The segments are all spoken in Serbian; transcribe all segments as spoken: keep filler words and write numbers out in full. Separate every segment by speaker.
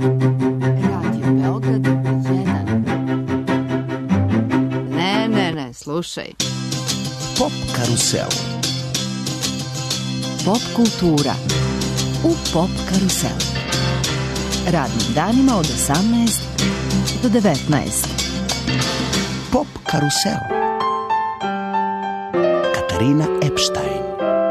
Speaker 1: Radio Beograd jedan. Ne, ne, ne, slušaj.
Speaker 2: Pop karusel.
Speaker 1: Pop kultura u Pop karusel. Radnim danima od osamnaest do devetnaest.
Speaker 2: Pop karusel. Katarina Epstein.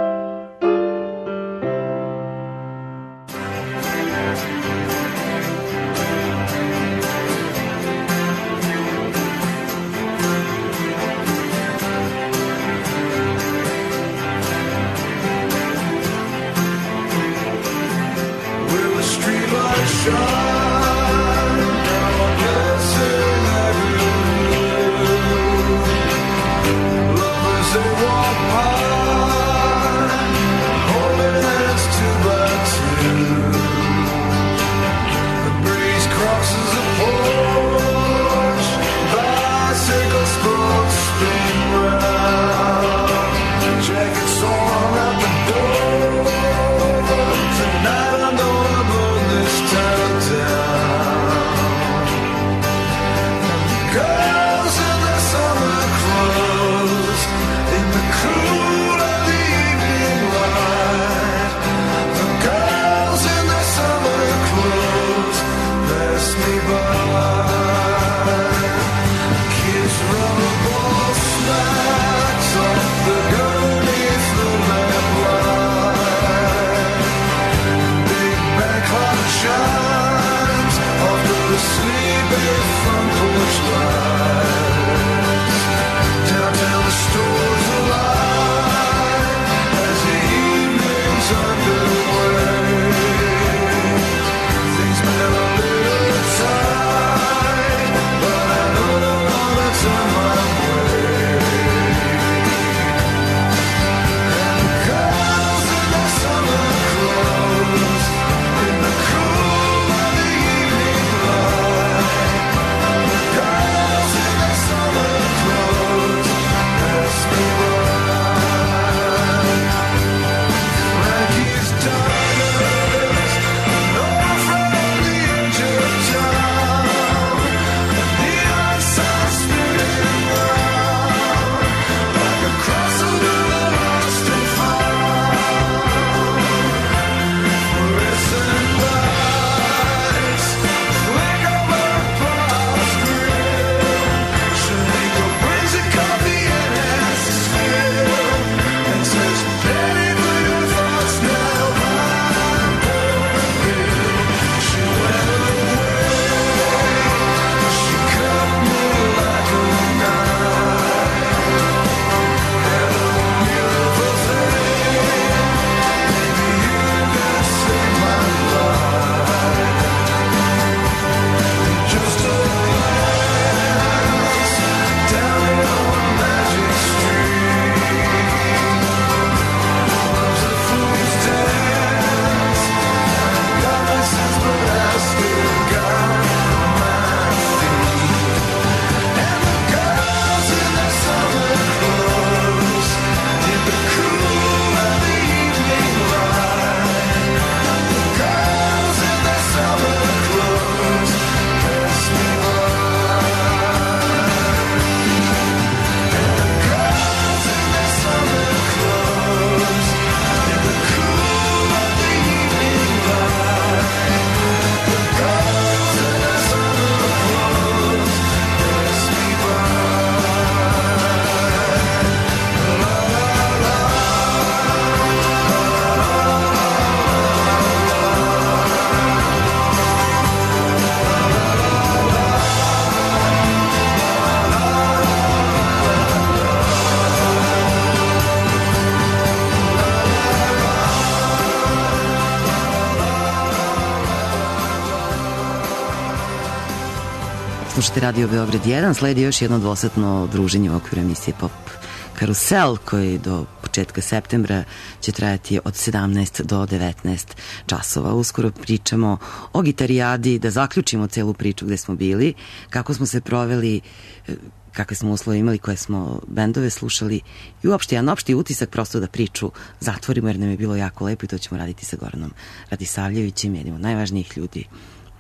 Speaker 3: Slušajte Radio Beograd jedan, sledi još jedno dvosatno druženje u okviru emisije Pop Karusel, koji do početka septembra će trajati od sedamnaest do devetnaest časova. Uskoro pričamo o gitarijadi, da zaključimo celu priču gde smo bili, kako smo se proveli, kakve smo uslove imali, koje smo bendove slušali i uopšte jedan opšti utisak, prosto da priču zatvorimo, jer nam je bilo jako lepo i to ćemo raditi sa Goranom Radisavljevićem, jednim od najvažnijih ljudi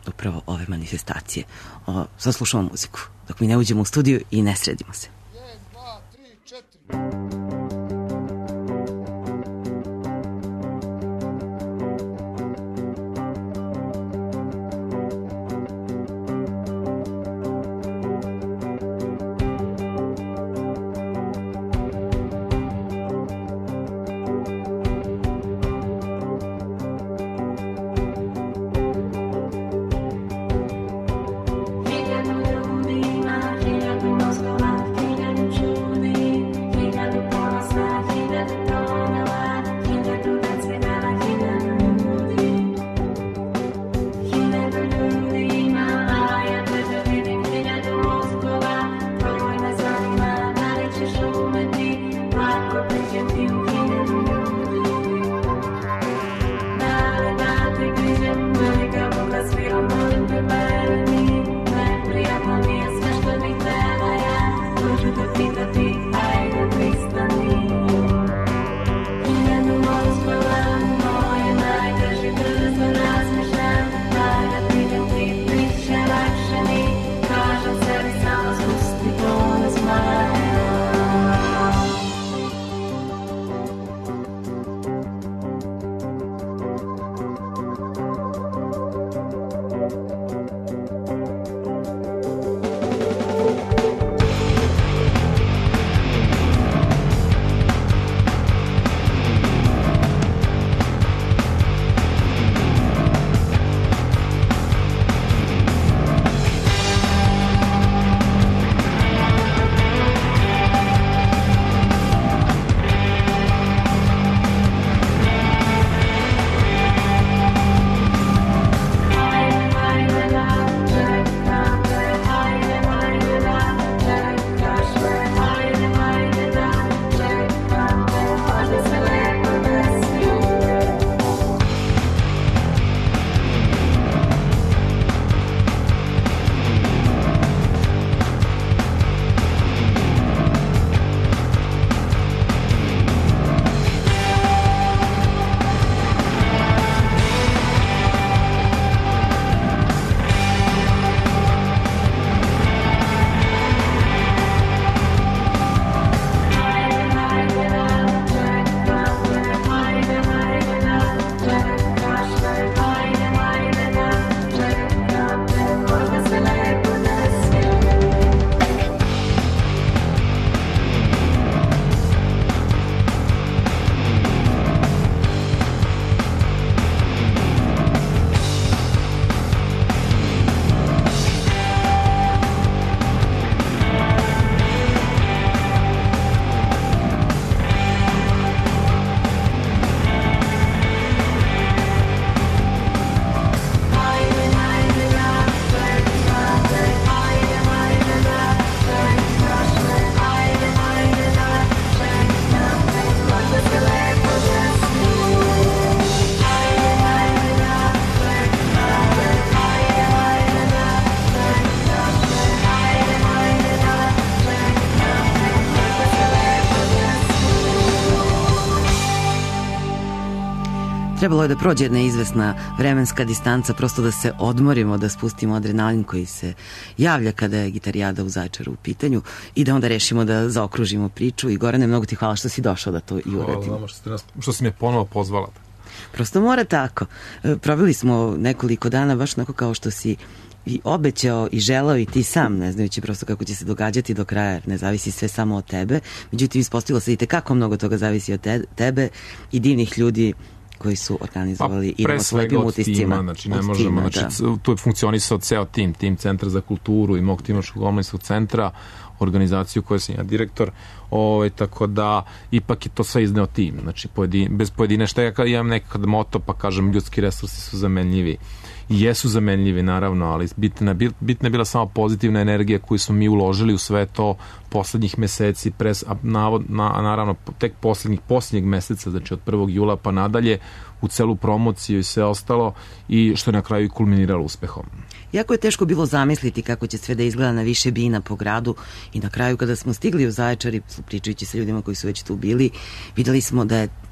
Speaker 3: upravo ove manifestacije. O, sad slušamo muziku, dok mi ne uđemo u studiju i ne sredimo se.
Speaker 4: jedan, dva, tri, četiri.
Speaker 3: Trebalo je da prođe jedna izvesna vremenska distanca, prosto da se odmorimo, da spustimo adrenalin koji se javlja kada je Gitarijada u Zaječaru u pitanju i da onda rešimo da zaokružimo priču. I Gorane, mnogo ti hvala što si došao da to i uradimo.
Speaker 5: Hvala, što, nas, što si me ponovo pozvala.
Speaker 3: Prosto mora tako. Proveli smo nekoliko dana baš onako kao što si i obećao i želao i ti sam, ne znajući prosto kako će se događati do kraja, ne zavisi sve samo od tebe. Međutim, ispostavilo se i tekako mnogo toga zavisi od te, tebe i divnih ljudi koji su organizovali
Speaker 5: pa,
Speaker 3: i s lepim utiscima. Tima, znači ne možemo, tima, znači
Speaker 5: da. Tu je funkcionisao ceo tim, tim Centra za kulturu i mog Timočkog omladinskog centra, organizaciju koje sam ja direktor, ovaj, tako da ipak je to sve izneo tim, znači pojedin, bez pojedine, šta ja imam nekad moto pa kažem ljudski resursi su zamenljivi. I jesu zamenljivi naravno, ali bitna, bitna je bila samo pozitivna energija koju smo mi uložili u sve to poslednjih meseci, pres, a navod, na, naravno tek poslednjih poslednjeg meseca, znači od prvog jula pa nadalje, u celu promociju i sve ostalo, i što je na kraju i kulminiralo uspehom.
Speaker 3: Jako je teško bilo zamisliti kako će sve da izgleda na više bina po gradu i na kraju kada smo stigli u Zaječar i pričajući sa ljudima koji su već tu bili, videli smo da je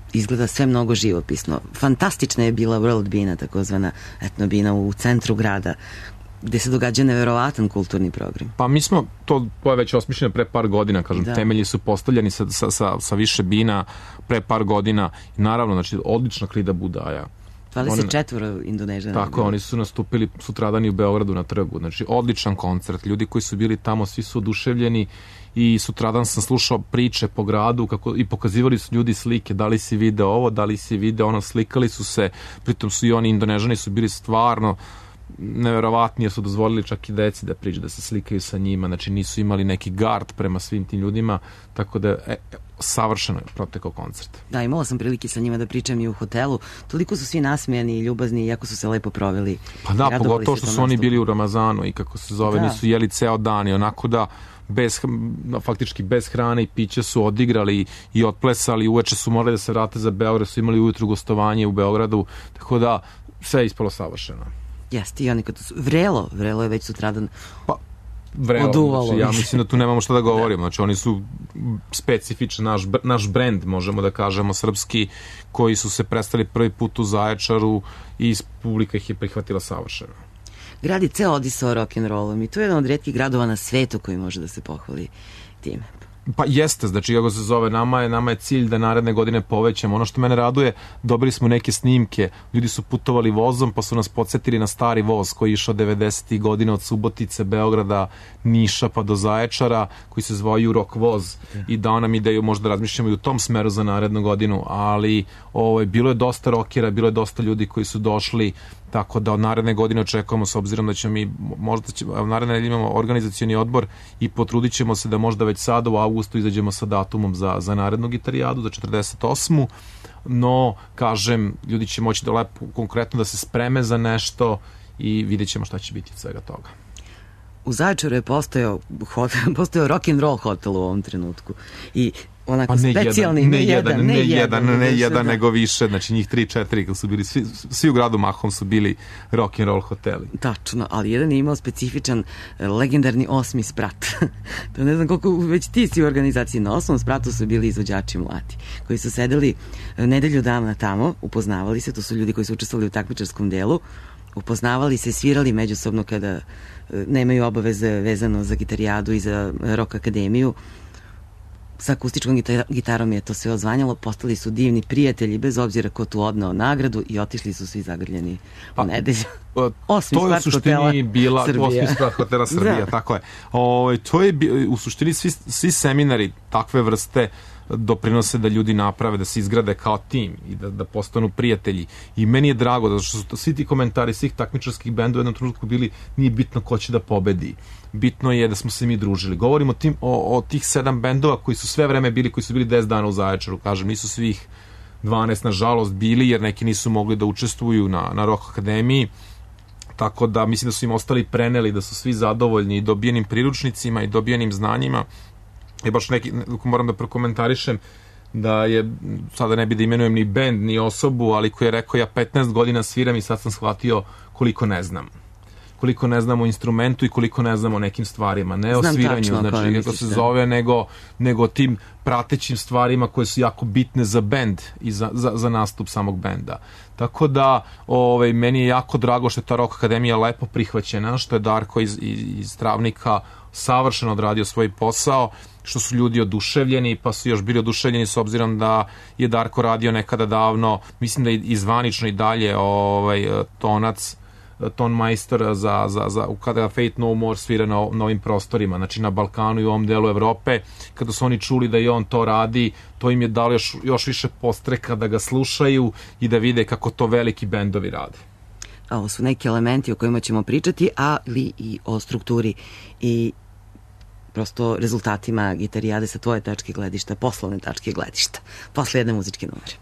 Speaker 3: izgleda sve mnogo živopisno. Fantastična je bila World Bina, takozvana etnobina u centru grada, gde se događa neverovatan kulturni program.
Speaker 5: Pa mi smo, to, to je već osmišljeno pre par godina, kažem, da. Temelji su postavljeni sa, sa, sa, sa više bina pre par godina. I naravno, znači, odlična Krida Budaja.
Speaker 3: dvadeset četvoro Indonežana.
Speaker 5: Tako, oni su nastupili sutradani u Beogradu na trgu. Znači, odličan koncert. Ljudi koji su bili tamo, svi su oduševljeni i sutradan sam slušao priče po gradu kako, i pokazivali su ljudi slike, da li si video ovo, da li si video ono, slikali su se, pritom su i oni Indonežani su bili stvarno neverovatni, jer su dozvolili čak i deci da priđe, da se slikaju sa njima, znači nisu imali neki gard prema svim tim ljudima, tako da e, savršeno je protekao koncert.
Speaker 3: Da, imala sam prilike sa njima da pričam i u hotelu, toliko su svi nasmejani i ljubazni, iako su se lepo proveli.
Speaker 5: Pa da, pogotovo što su oni bili u Ramazanu i kako se zove, da. Nisu jeli ceo dan i onako da bez, faktički bez hrane i pića su odigrali i otplesali, uveče su morali da se vrate za Beograd, su imali ujutru gostovanje u Beogradu, tako da sve je ispalo savršeno.
Speaker 3: Jeste, i oni kad su... Vrelo, Vrelo je već sutradan
Speaker 5: pa, vrelo, oduvalo. Znači, ja mislim da tu nemamo šta da govorimo. Znači, oni su specifičan, naš, naš brend, možemo da kažemo, srpski, koji su se predstavili prvi put u Zaječaru i publika ih je prihvatila savršeno.
Speaker 3: Grad je ceo odisao rock'n'rollom i to je jedan od retkih gradova na svetu koji može da se pohvali time.
Speaker 5: Pa jeste, znači kako se zove, nama je, nama je cilj da naredne godine povećamo. Ono što mene raduje, dobili smo neke snimke, ljudi su putovali vozom pa su nas podsjetili na stari voz koji je išao devedesetih godina od Subotice, Beograda, Niša pa do Zaječara, koji se zvao Jurok voz i dao nam ideju, možda razmišljamo i u tom smeru za narednu godinu, ali ovaj, bilo je dosta rockera, bilo je dosta ljudi koji su došli, tako da od naredne godine očekujemo, s obzirom da ćemo mi, možda ćemo, u naredne nedelje imamo organizacioni odbor i potrudit ćemo se da možda već sada u avgustu izađemo sa datumom za, za narednu gitarijadu, za četrdeset osmu No, kažem, ljudi će moći da lepo konkretno da se spreme za nešto i vidjet ćemo šta će biti od svega toga.
Speaker 3: U Zaječaru je postojao, postojao rock'n'roll hotel u ovom trenutku i onako pa ne specijalni,
Speaker 5: jedan, ne, ne jedan, ne jedan, ne, ne jedan, da. Nego više, znači njih tri, četiri, kad su bili, svi, svi u gradu mahom su bili rock'n'roll hoteli.
Speaker 3: Tačno, ali jedan je imao specifičan legendarni osmi sprat. To ne znam koliko već ti si u organizaciji. Na osmom spratu su bili izvođači mladi, koji su sedeli nedelju dana tamo, upoznavali se, to su ljudi koji su učestvovali u takmičarskom delu, upoznavali se, svirali međusobno kada nemaju obaveze vezano za gitarijadu i za rock akademiju. Sa akustičkom gitarom je to sve odzvanjalo, postali su divni prijatelji, bez obzira ko tu odnao nagradu i otišli su svi zagrljeni u nedelju. Osmi
Speaker 5: to je u suštini bila osmi sprat hotela Srbija, tako je. O, to je u suštini svi, svi seminari takve vrste doprinose da ljudi naprave, da se izgrade kao tim i da, da postanu prijatelji. I meni je drago da što su svi ti komentari svih takmičarskih benda u jednom trenutku bili, nije bitno ko će da pobedi. Bitno je da smo se mi družili. Govorimo o, tim, o, o tih sedam bendova koji su sve vreme bili, koji su bili deset dana u Zaječaru, kažem, nisu svih dvanaest nažalost bili, jer neki nisu mogli da učestvuju na, na Rock Akademiji, tako da mislim da su im ostali preneli, da su svi zadovoljni i dobijenim priručnicima i dobijenim znanjima. I baš neki, moram da prokomentarišem da je, sada ne bi da imenujem ni bend, ni osobu, ali koji je rekao ja petnaest godina sviram i sad sam shvatio koliko ne znam. Koliko ne znam o instrumentu i koliko ne znam o nekim stvarima. Ne znam o sviranju, tačno, znači kako se zove, nego, nego tim pratećim stvarima koje su jako bitne za bend i za, za, za nastup samog benda. Tako da, ovaj, meni je jako drago što je ta Rock Akademija lepo prihvaćena, što je Darko iz, iz, iz Travnika savršeno odradio svoj posao, što su ljudi oduševljeni, pa su još bili oduševljeni s obzirom da je Darko radio nekada davno, mislim da je izvanično i dalje ovaj, tonac, ton majstor za, za, za, kada Fate No More svira na, na ovim prostorima, znači na Balkanu i u ovom delu Evrope. Kada su oni čuli da i on to radi, to im je dalo još, još više postreka da ga slušaju i da vide kako to veliki bendovi rade.
Speaker 3: Ovo su neki elementi o kojima ćemo pričati, ali i o strukturi i prosto rezultatima gitarijade sa tvoje tačke gledišta, poslovne tačke gledišta. Posle jedne muzičke numere.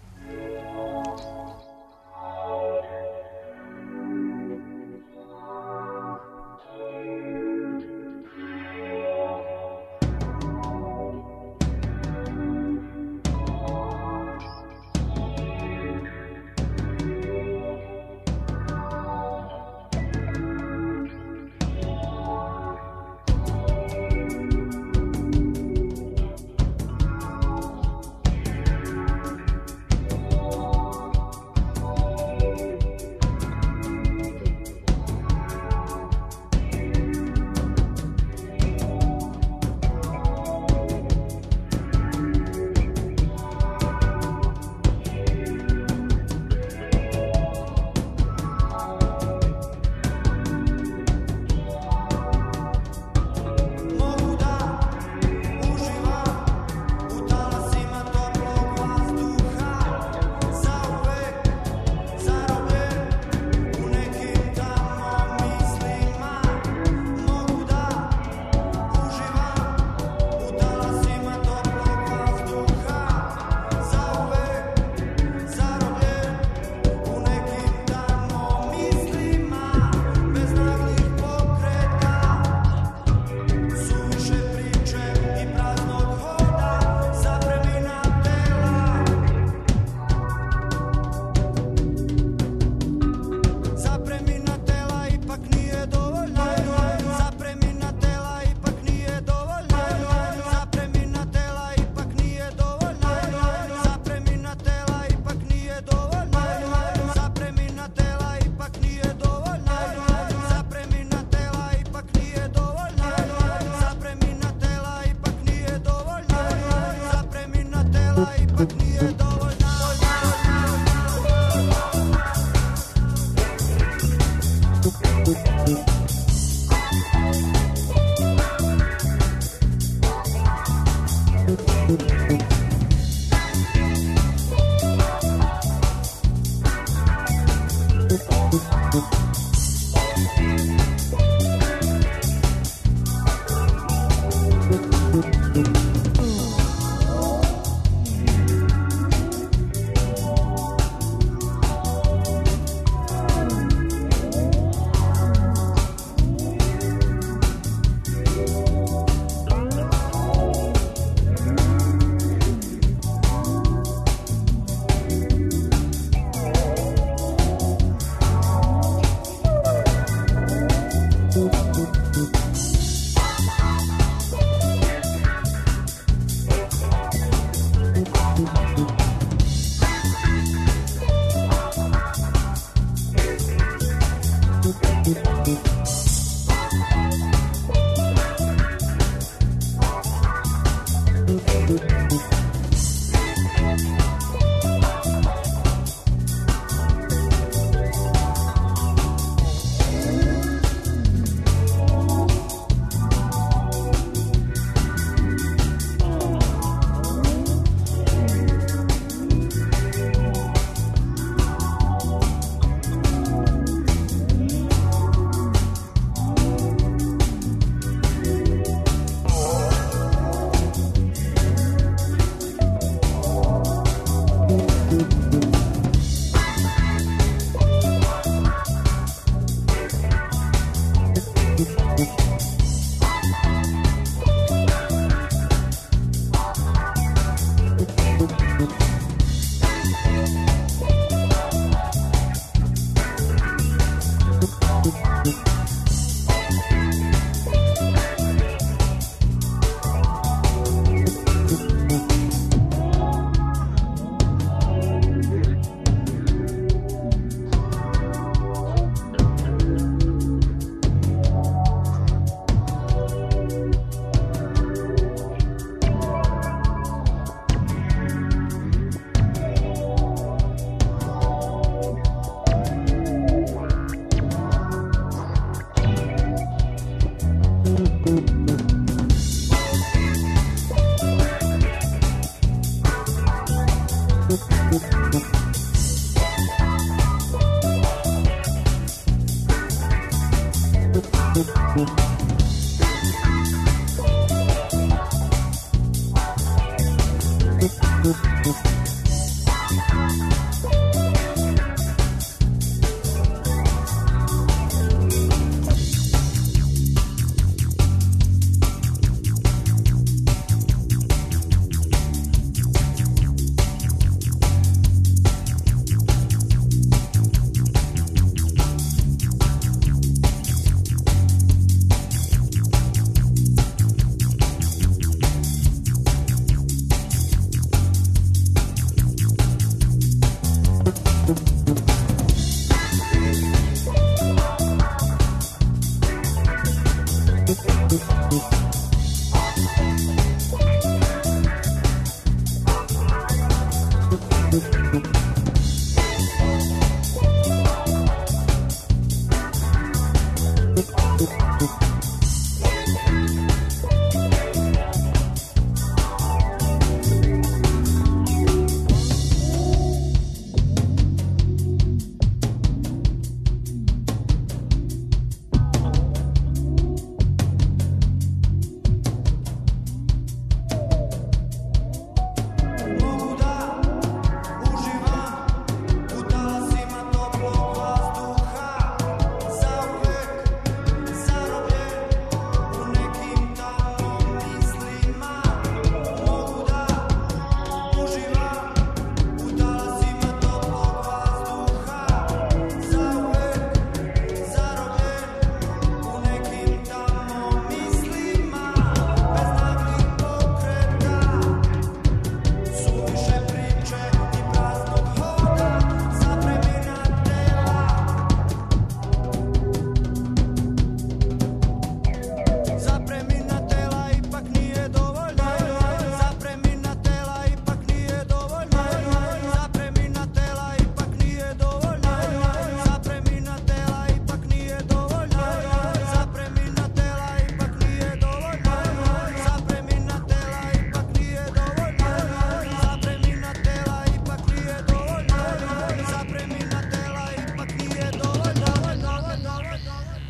Speaker 6: Zauvek, zarobljeni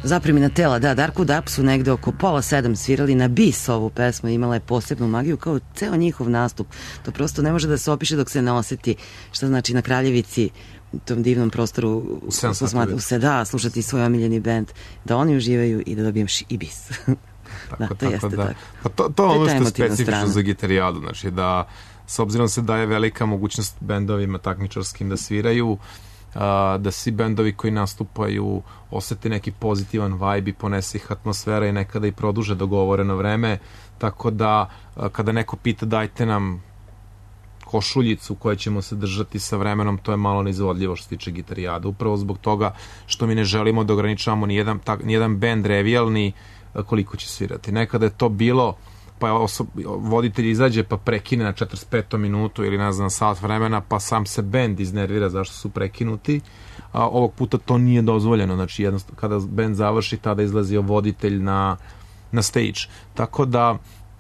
Speaker 3: Zaprimina tela, da, Darko Dap su negde oko pola sedam svirali na bis ovu pesmu, imala je posebnu magiju kao ceo njihov nastup. To prosto ne može da se opiše dok se ne oseti šta znači na Kraljevici, u tom divnom prostoru
Speaker 5: u sedam
Speaker 3: se da slušati svoj omiljeni bend, da oni uživaju i da dobiješ i bis.
Speaker 5: Tako,
Speaker 3: da, to
Speaker 5: tako
Speaker 3: jeste
Speaker 5: da.
Speaker 3: tako.
Speaker 5: Pa to, to je ono što je specifično
Speaker 3: strana.
Speaker 5: za gitarijadu, znači da s obzirom se daje velika mogućnost bendovima takmičarskim da sviraju, da svi bendovi koji nastupaju osete neki pozitivan vibe i ponese ih atmosfera i nekada i produže dogovoreno vreme, tako da kada neko pita dajte nam košuljicu koje ćemo se držati sa vremenom, to je malo neizvodljivo što se tiče gitarijada, upravo zbog toga što mi ne želimo da ograničavamo nijedan, tak, nijedan bend revijalni koliko će svirati. Nekada je to bilo pa osob, voditelj izađe pa prekine na četrdeset petom minutu ili ne znam sat vremena, pa sam se bend iznervira zašto su prekinuti. A, ovog puta to nije dozvoljeno, znači jednostavno kada bend završi tada izlazio voditelj na, na stage. Tako da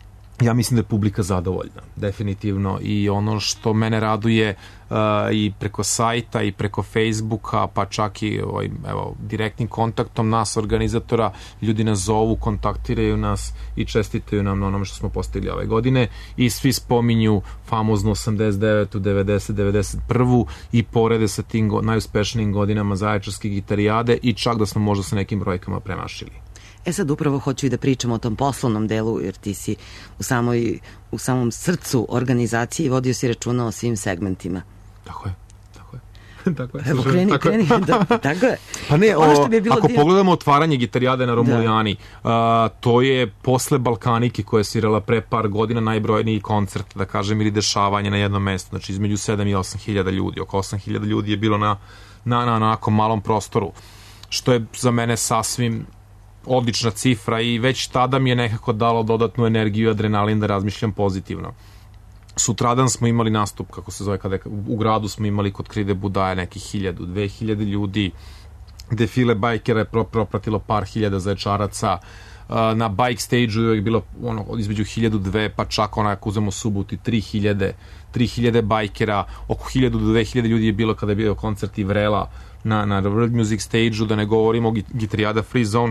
Speaker 5: ja mislim da je publika zadovoljna, definitivno, i ono što mene raduje uh, i preko sajta i preko Facebooka, pa čak i ovaj, evo, direktnim kontaktom nas organizatora, ljudi nas zovu, kontaktiraju nas i čestitaju nam na onome što smo postigli ove godine i svi spominju famoznu osamdeset devetu, devedesetu, devedeset prvu i porede sa tim go, najuspešnijim godinama Zaječarske gitarijade i čak da smo možda sa nekim brojkama premašili.
Speaker 3: E sad upravo hoću i da pričam o tom poslovnom delu, jer ti si u, samoj, u samom srcu organizacije i vodio si računa o svim segmentima.
Speaker 5: Tako je, tako je. Tako je.
Speaker 3: Evo, kreni,
Speaker 5: tako
Speaker 3: kreni, da, tako je.
Speaker 5: Pa ne,
Speaker 3: Ono
Speaker 5: o,
Speaker 3: što bi je bilo
Speaker 5: ako
Speaker 3: dio...
Speaker 5: pogledamo otvaranje gitarijade na Romulijani, da. uh, to je posle Balkanike koja je svirala pre par godina najbrojniji koncert, da kažem, ili dešavanje na jednom mestu, znači između sedam i osam hiljada ljudi, oko osam hiljada ljudi je bilo na, na, na onako malom prostoru, što je za mene sasvim odlična cifra i već tada mi je nekako dalo dodatnu energiju i adrenalin da razmišljam pozitivno. Sutradan smo imali nastup, kako se zove, kada je, u gradu smo imali kod Kride Budaje nekih hiljadu, dve hiljade ljudi, defile bajkera je pro, propratilo par hiljada zaječaraca, na bike stage-u je bilo ono, između hiljadu dve, pa čak ona, ako uzemo Subotu, tri hiljade, tri hiljade bajkera, oko hiljadu do dve hiljade ljudi je bilo kada je bio koncert i Vrela na, na World Music stage-u, da ne govorimo o gitarijada Free Zone,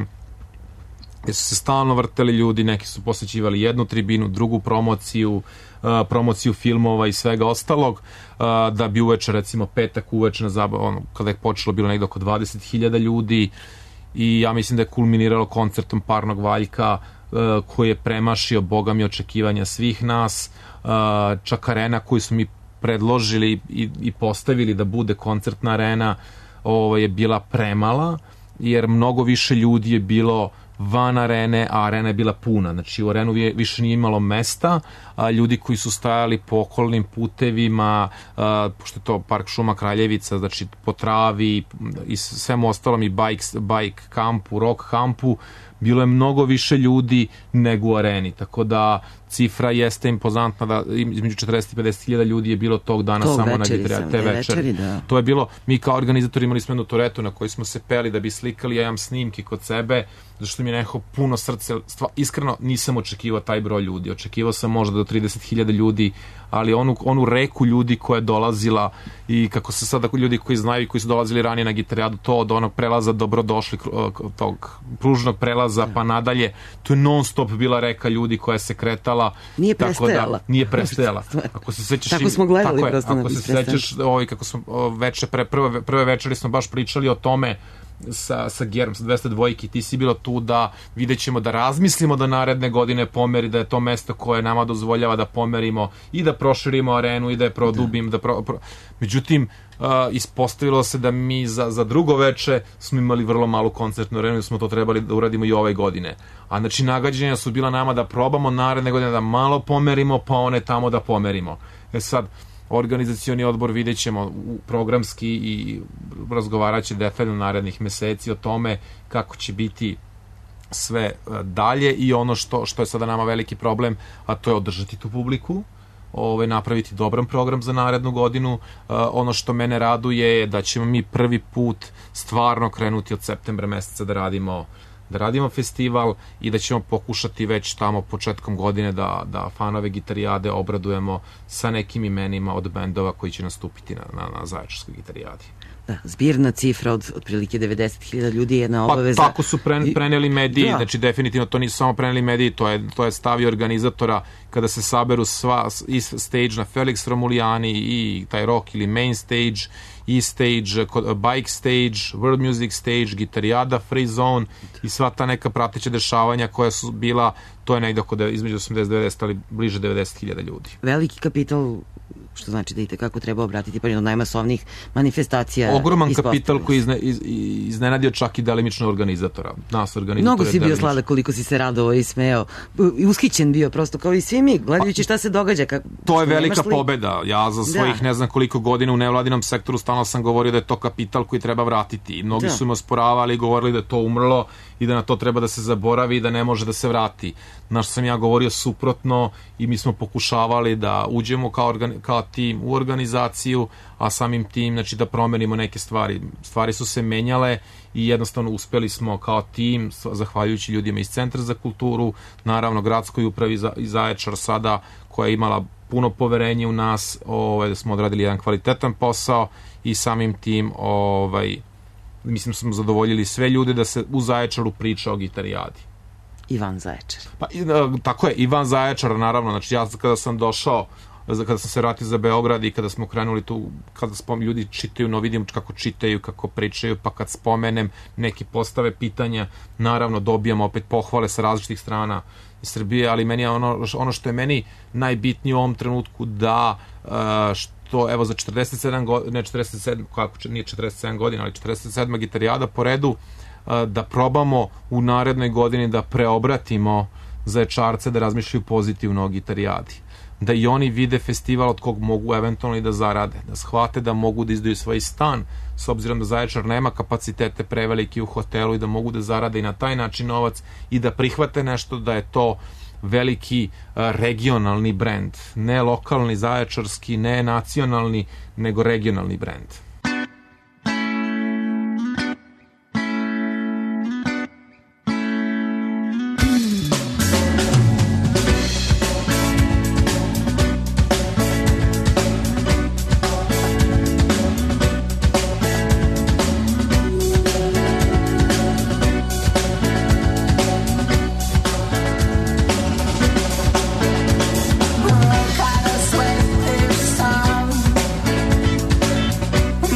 Speaker 5: gdje su se stalno vrteli ljudi, neki su posjećivali jednu tribinu, drugu promociju, uh, promociju filmova i svega ostalog, uh, da bi uveče, recimo petak uveče na zabavu, ono, kada je počelo bilo negdje oko dvadeset hiljada ljudi i ja mislim da je kulminiralo koncertom Parnog Valjka uh, koji je premašio, boga mi, očekivanja svih nas, uh, čak arena koju smo mi predložili i, i postavili da bude koncertna arena, ovo je bila premala, jer mnogo više ljudi je bilo van arene, a arena je bila puna. Znači u arenu više nije imalo mesta, a ljudi koji su stajali po okolnim putevima, a, pošto je to park šuma Kraljevica, znači po travi i svemu ostalom i bike, bike kampu, rock kampu, bilo je mnogo više ljudi nego u areni, tako da cifra jeste impozantna, da između četrdeset i pedeset hiljada ljudi je bilo tog dana
Speaker 3: tog
Speaker 5: samo
Speaker 3: večeri,
Speaker 5: na gitari, te večeri.
Speaker 3: večeri da.
Speaker 5: To je bilo, mi kao organizatori imali smo jednu toretu na kojoj smo se peli da bi slikali, ja imam snimke kod sebe, zašto mi je nekako puno srce, stva, iskreno nisam očekivao taj broj ljudi, očekivao sam možda do trideset hiljada ljudi, ali onu, onu reku ljudi koja je dolazila i kako se sada ljudi koji znaju i koji su dolazili ranije na gitarijadu, to od onog prelaza dobrodošli, tog pružnog prelaza da. Pa nadalje, to je non stop bila reka ljudi koja se kretala.
Speaker 3: Nije prestajala.
Speaker 5: Da, nije prestajala. Ako se sećaš,
Speaker 3: tako smo gledali
Speaker 5: tako
Speaker 3: prosto.
Speaker 5: Je, ako se sećaš, ovaj, kako smo veče, pre, prve, prve večeri smo baš pričali o tome sa, sa Gerom, sa dvesta dvojki, ti si bilo tu da vidjet ćemo, da razmislimo da naredne godine pomeri, da je to mesto koje nama dozvoljava da pomerimo i da proširimo arenu i da je produbim, da, da pro, pro... međutim uh, ispostavilo se da mi za, za drugo veče smo imali vrlo malu koncertnu arenu i smo to trebali da uradimo i ove godine, a znači nagađenja su bila nama da probamo naredne godine da malo pomerimo, pa one tamo da pomerimo. E sad, organizacioni odbor vidjet ćemo programski i razgovarat će detaljno narednih meseci o tome kako će biti sve dalje i ono što, što je sada nama veliki problem, a to je održati tu publiku, ovaj, napraviti dobran program za narednu godinu. Uh, ono što mene raduje je da ćemo mi prvi put stvarno krenuti od septembra meseca da radimo da radimo festival i da ćemo pokušati već tamo početkom godine da, da fanove gitarijade obradujemo sa nekim imenima od bendova koji će nastupiti na, na, na Zaječarskoj gitarijadi.
Speaker 3: Da, zbirna cifra od otprilike devedeset hiljada ljudi je jedna obaveza.
Speaker 5: Pa tako su pre, preneli mediji,
Speaker 3: da.
Speaker 5: Znači definitivno to nisu samo preneli mediji, to je, to je stav organizatora kada se saberu sva i stage na Felix Romulijani i taj rock ili main stage, i stage, bike stage, world music stage, gitarijada, free zone i sva ta neka prateća dešavanja koja su bila, to je negde oko između osamdeset do devedeset, ali bliže devedeset hiljada ljudi.
Speaker 3: Veliki kapital, što znači da i tekako treba obratiti pa od najmasovnijih manifestacija.
Speaker 5: Ogroman kapital koji izne, iz, iznenadio čak i delimično organizatora. Nas organizatora.
Speaker 3: Mnogo si bio sladak koliko si se radovao i smeo. I ushićen bio prosto kao i svi mi, gledajući šta se događa. Kako,
Speaker 5: to je velika li... pobeda. Ja za svojih
Speaker 3: da.
Speaker 5: ne znam koliko godina u nevladinom sektoru stalno sam govorio da je to kapital koji treba vratiti. I mnogi
Speaker 3: da.
Speaker 5: su im osporavali i govorili da je to umrlo i da na to treba da se zaboravi i da ne može da se vrati. Naš sam ja govorio suprotno i mi smo pokušavali da uđemo kao, organi, kao tim u organizaciju, a samim tim znači, da promenimo neke stvari. Stvari su se menjale i jednostavno uspeli smo kao tim, zahvaljujući ljudima iz Centra za kulturu, naravno gradskoj upravi za, iz Zaječara sada, koja je imala puno poverenje u nas, ovaj, da smo odradili jedan kvalitetan posao i samim tim ovaj, mislim smo zadovoljili sve ljude da se u Zaječaru priča o gitarijadi.
Speaker 3: Ivan Zaječar.
Speaker 5: Pa, tako je, Ivan Zaječar, naravno, znači ja kada sam došao, kada sam se vratio za Beograd i kada smo krenuli tu, kada spom, ljudi čitaju, no vidim kako čitaju, kako pričaju, pa kad spomenem, neki postave pitanja, naravno dobijamo opet pohvale sa različitih strana Srbije, ali meni je ono, ono što je meni najbitnije u ovom trenutku da što, evo, za četrdeset sedam godina, ne četrdeset sedam, kako, nije četrdeset sedam godina, ali četrdeset sedma gitarijada po redu, da probamo u narednoj godini da preobratimo Zaječarce da razmišljaju pozitivno o gitarijadi. Da i oni vide festival od kog mogu eventualno i da zarade. Da shvate da mogu da izdaju svoj stan, s obzirom da Zaječar nema kapacitete preveliki u hotelu i da mogu da zarade i na taj način novac i da prihvate nešto da je to veliki regionalni brend. Ne lokalni zaječarski, ne nacionalni, nego regionalni brend.
Speaker 6: Kind of sweat, there's some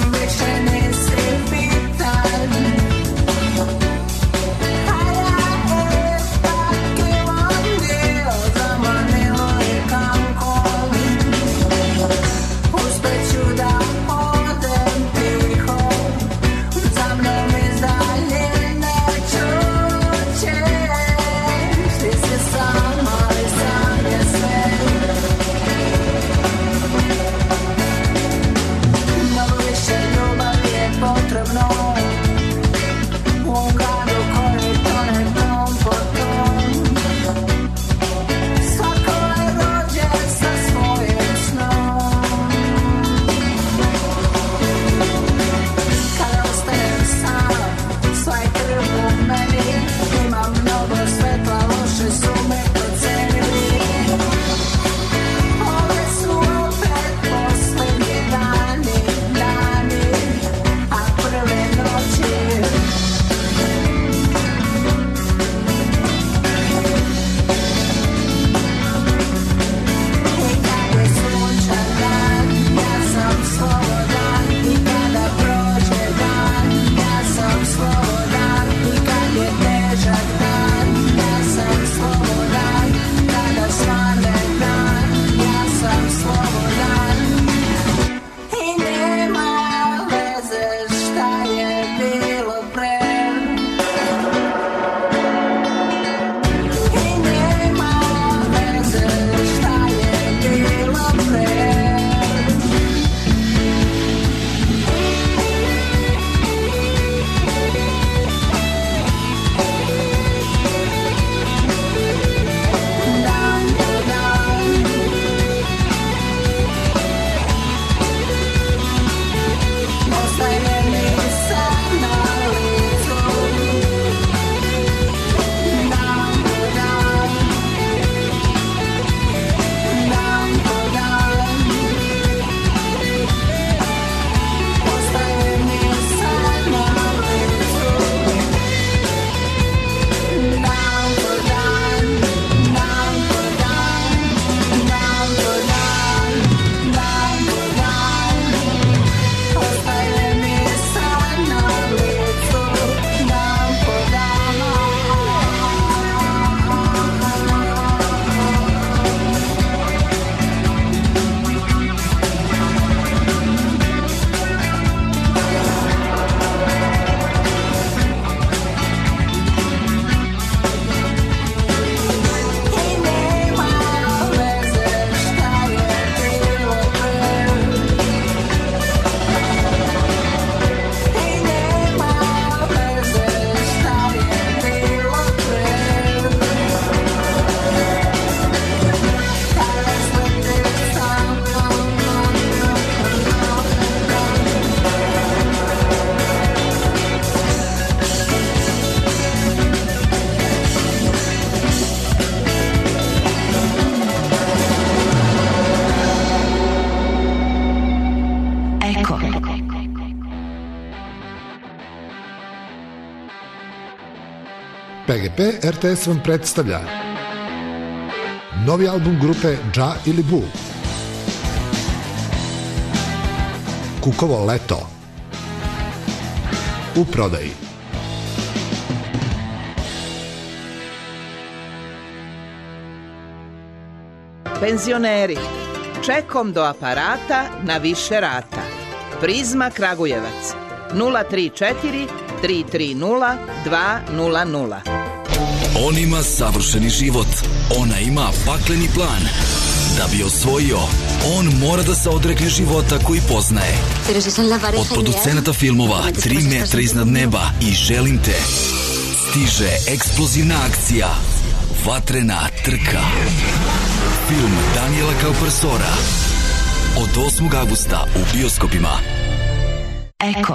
Speaker 4: P G P R T S vam predstavlja novi album grupe Dža ili Bu, Kukovo leto, u prodaji.
Speaker 6: Penzioneri, čekom do aparata na više rata. Prizma Kragujevac, nula tri četiri tri tri nula dva nula nula.
Speaker 7: On ima savršeni život, ona ima pakleni plan. Da bi osvojio, on mora da se odrekne života koji poznaje. Od producenata filmova Tri metra iznad neba i Želim te stiže eksplozivna akcija Vatrena trka. Film Daniela Kaupersora od osmog avgusta u bioskopima.
Speaker 1: Eko.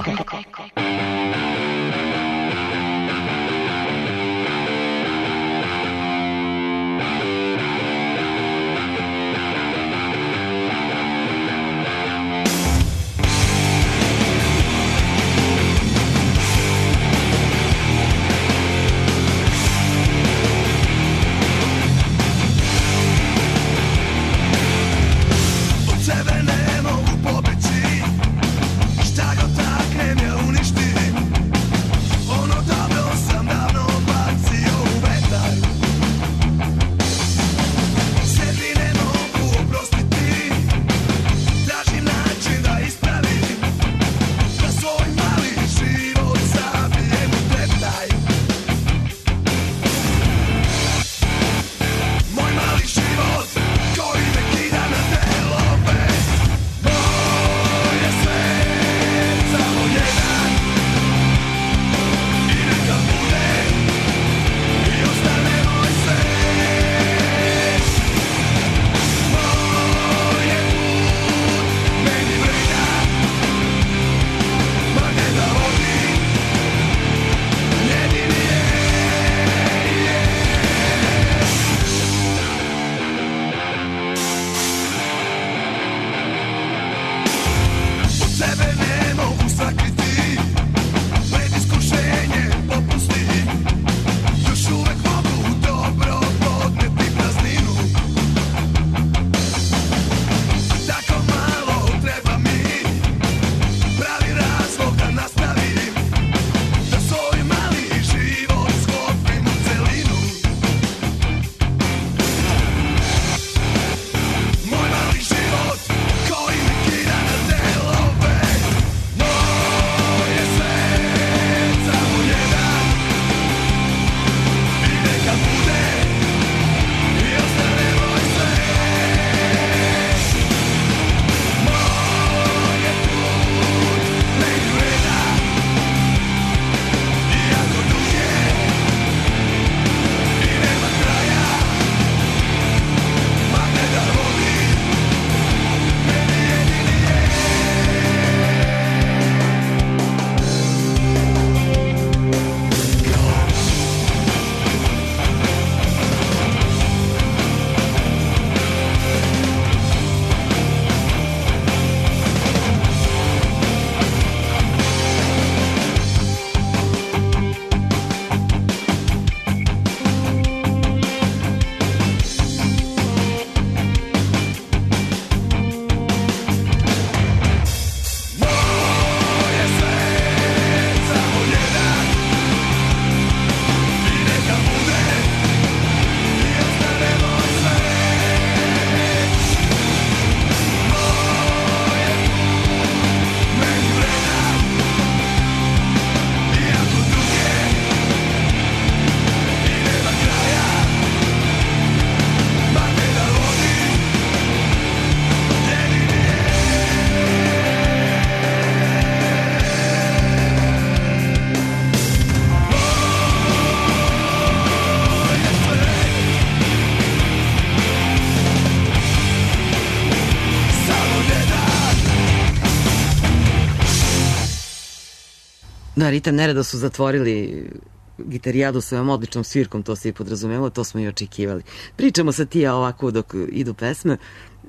Speaker 3: Da, Ritam Nereda su zatvorili gitarijadu svojom odličnom svirkom, to se i podrazumemo, to smo i očekivali. Pričamo sa Tija ovako dok idu pesme.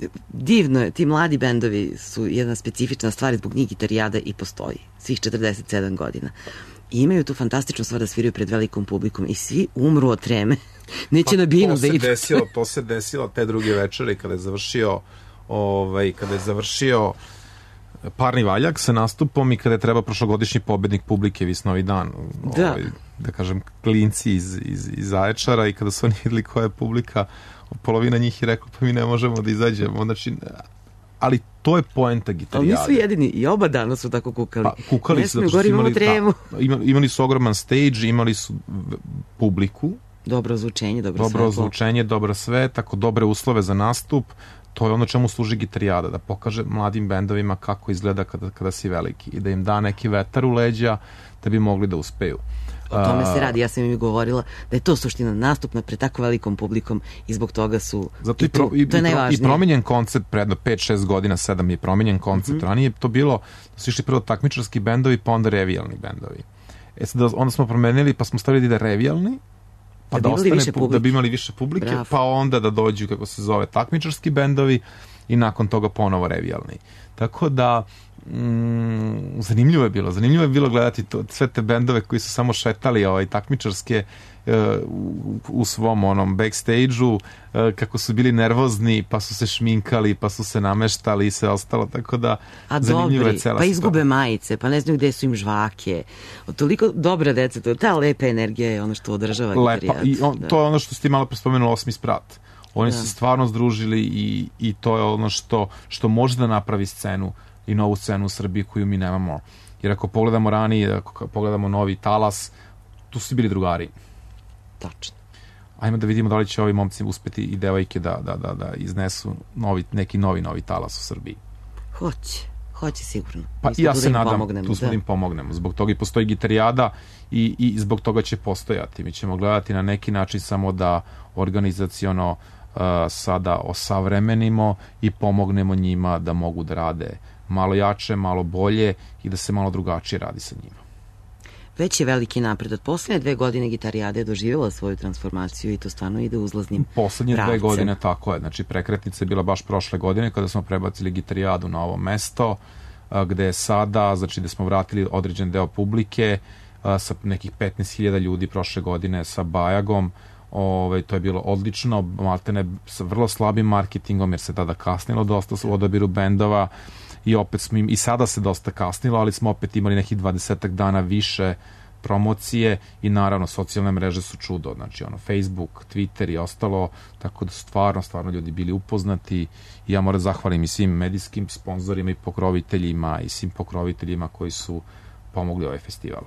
Speaker 3: Divno je, ti mladi bendovi su jedna specifična stvar, zbog njih gitarijada i postoji, svih četrdeset sedam godina. i imaju tu fantastičnu stvar da sviraju pred velikom publikom i svi umru od treme. Neće pa, na binu da idu.
Speaker 5: Desilo, to se desilo te druge večere kada je završio ovaj, kada je završio parni valjak sa nastupom i kada je treba prošlogodišnji pobednik publike Visnovi dan.
Speaker 3: Da.
Speaker 5: Ovaj, da kažem, klinci iz, iz, iz Zaječara i kada su oni vidjeli koja je publika, polovina njih je rekla pa mi ne možemo da izađemo. Znači, ali to je poenta gitarijade.
Speaker 3: Ali nisu jedini, i oba dana su tako kukali.
Speaker 5: Pa, kukali
Speaker 3: ne
Speaker 5: su, zato što su imali, da, imali, imali su ogroman stage, imali su publiku.
Speaker 3: Dobro ozvučenje, dobro,
Speaker 5: dobro
Speaker 3: sve.
Speaker 5: ozvučenje, dobro sve, tako dobre uslove za nastup. To je ono čemu služi gitarijada, da pokaže mladim bendovima kako izgleda kada, kada si veliki i da im da neki vetar u leđa da bi mogli da uspeju.
Speaker 3: O tome se radi, ja sam im govorila da je to suština, nastup na pred tako velikom publikom i zbog toga su
Speaker 5: zato i,
Speaker 3: tu,
Speaker 5: pro, i,
Speaker 3: to je najvažnije.
Speaker 5: I promenjen koncept predno pet šest godina, sedam je promenjen koncept. Mm-hmm. Ranije je to bilo da su išli prvo takmičarski bendovi pa onda revijalni bendovi. E sad onda smo promenili pa smo stavili da je revijalni pa da, da, ostane, da bi imali više publike. Bravo. Pa onda da dođu, kako se zove, takmičarski bendovi i nakon toga ponovo revijalni. Tako da mm, zanimljivo je bilo zanimljivo je bilo gledati to, sve te bendove koji su samo šetali ovaj, takmičarske uh, u, u svom onom backstage-u, uh, kako su bili nervozni pa su se šminkali, pa su se nameštali i sve ostalo, tako da
Speaker 3: a
Speaker 5: zanimljivo
Speaker 3: dobri,
Speaker 5: je cela
Speaker 3: pa izgube
Speaker 5: situacija.
Speaker 3: majice, pa ne znaju gde su im žvake, toliko dobra deca, to, ta lepa energija je ono što održava gitarijat.
Speaker 5: I on, da. To je ono što ste malo prespomenuli, Osmi sprat. Oni da. su se stvarno združili i, i to je ono što, što može da napravi scenu i novu scenu u Srbiji koju mi nemamo. Jer ako pogledamo ranije, ako pogledamo Novi Talas, tu su bili drugari.
Speaker 3: Tačno.
Speaker 5: Ajmo da vidimo da li će ovi momci uspeti i devojke da, da, da, da iznesu novi, neki novi Novi Talas u Srbiji.
Speaker 3: Hoće, hoće sigurno.
Speaker 5: Pa i ja se da nadam, tu smo da im pomognemo. Zbog toga i postoji gitarijada i, i zbog toga će postojati. Mi ćemo gledati na neki način samo da organizaciono uh, sada osavremenimo i pomognemo njima da mogu da rade malo jače, malo bolje i da se malo drugačije radi sa njima.
Speaker 3: Već je veliki napred. Od poslednje dve godine gitarijada je doživjela svoju transformaciju i to stvarno ide uzlaznim
Speaker 5: poslednje
Speaker 3: pravcem.
Speaker 5: Dve godine, tako je. Znači, prekretnica je bila baš prošle godine kada smo prebacili gitarijadu na ovo mesto, uh, gde je sada, znači da smo vratili određen deo publike uh, sa nekih petnaest hiljada ljudi prošle godine sa Bajagom. Ove, to je bilo odlično, maltene sa vrlo slabim marketingom jer se tada kasnilo dosta u odabiru bendova i opet smo im, i sada se dosta kasnilo, ali smo opet imali nekih dvadesetak dana više promocije i naravno socijalne mreže su čudo, znači ono Facebook, Twitter i ostalo, tako da su stvarno, stvarno ljudi bili upoznati i ja moram zahvalim i svim medijskim sponzorima i pokroviteljima i svim pokroviteljima koji su pomogli ovaj festival.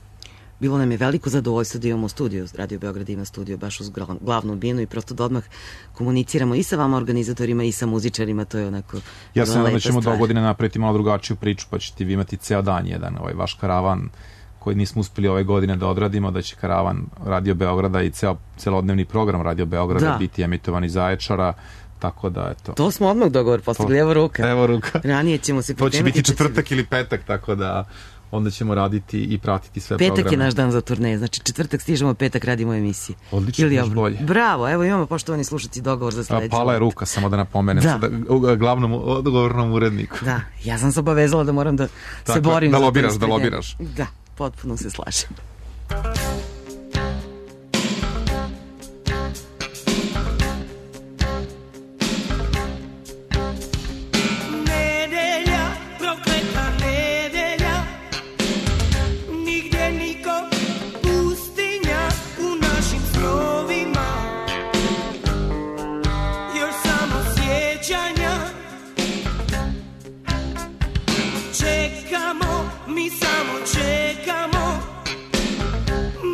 Speaker 3: Bilo nam je veliko zadovoljstvo da imamo studio, Radio Beograd ima studio baš uz glavnu binu i prosto da odmah komuniciramo i sa vama organizatorima i sa muzičarima, to je onako
Speaker 5: ja sam da ćemo do godine napraviti malo drugačiju priču, pa ćete vi imati ceo dan jedan ovaj vaš karavan koji nismo uspeli ove godine da odradimo, da će karavan Radio Beograda i ceo, celodnevni program Radio Beograda da. biti emitovan iz Zaječara, tako da eto.
Speaker 3: To smo odmah dogovor postigli, evo ruka.
Speaker 5: Evo ruka.
Speaker 3: Ranije ćemo se
Speaker 5: to će biti četvrtak ili petak, tako da onda ćemo raditi i pratiti sve
Speaker 3: petak
Speaker 5: programe.
Speaker 3: Petak je naš dan za turneje, znači četvrtak stižemo, petak radimo emisije.
Speaker 5: Odlično, još bolje.
Speaker 3: Bravo, evo imamo poštovani slušatelji dogovor za sledeću.
Speaker 5: Pala je ruka, samo da napomenem da. Sada, glavnom odgovornom uredniku.
Speaker 3: Da, ja sam se obavezala da moram da
Speaker 5: Tako,
Speaker 3: se borim.
Speaker 5: Da lobiraš, da lobiraš.
Speaker 3: Da, potpuno se slažem.
Speaker 8: Čekamo, mi samo čekamo,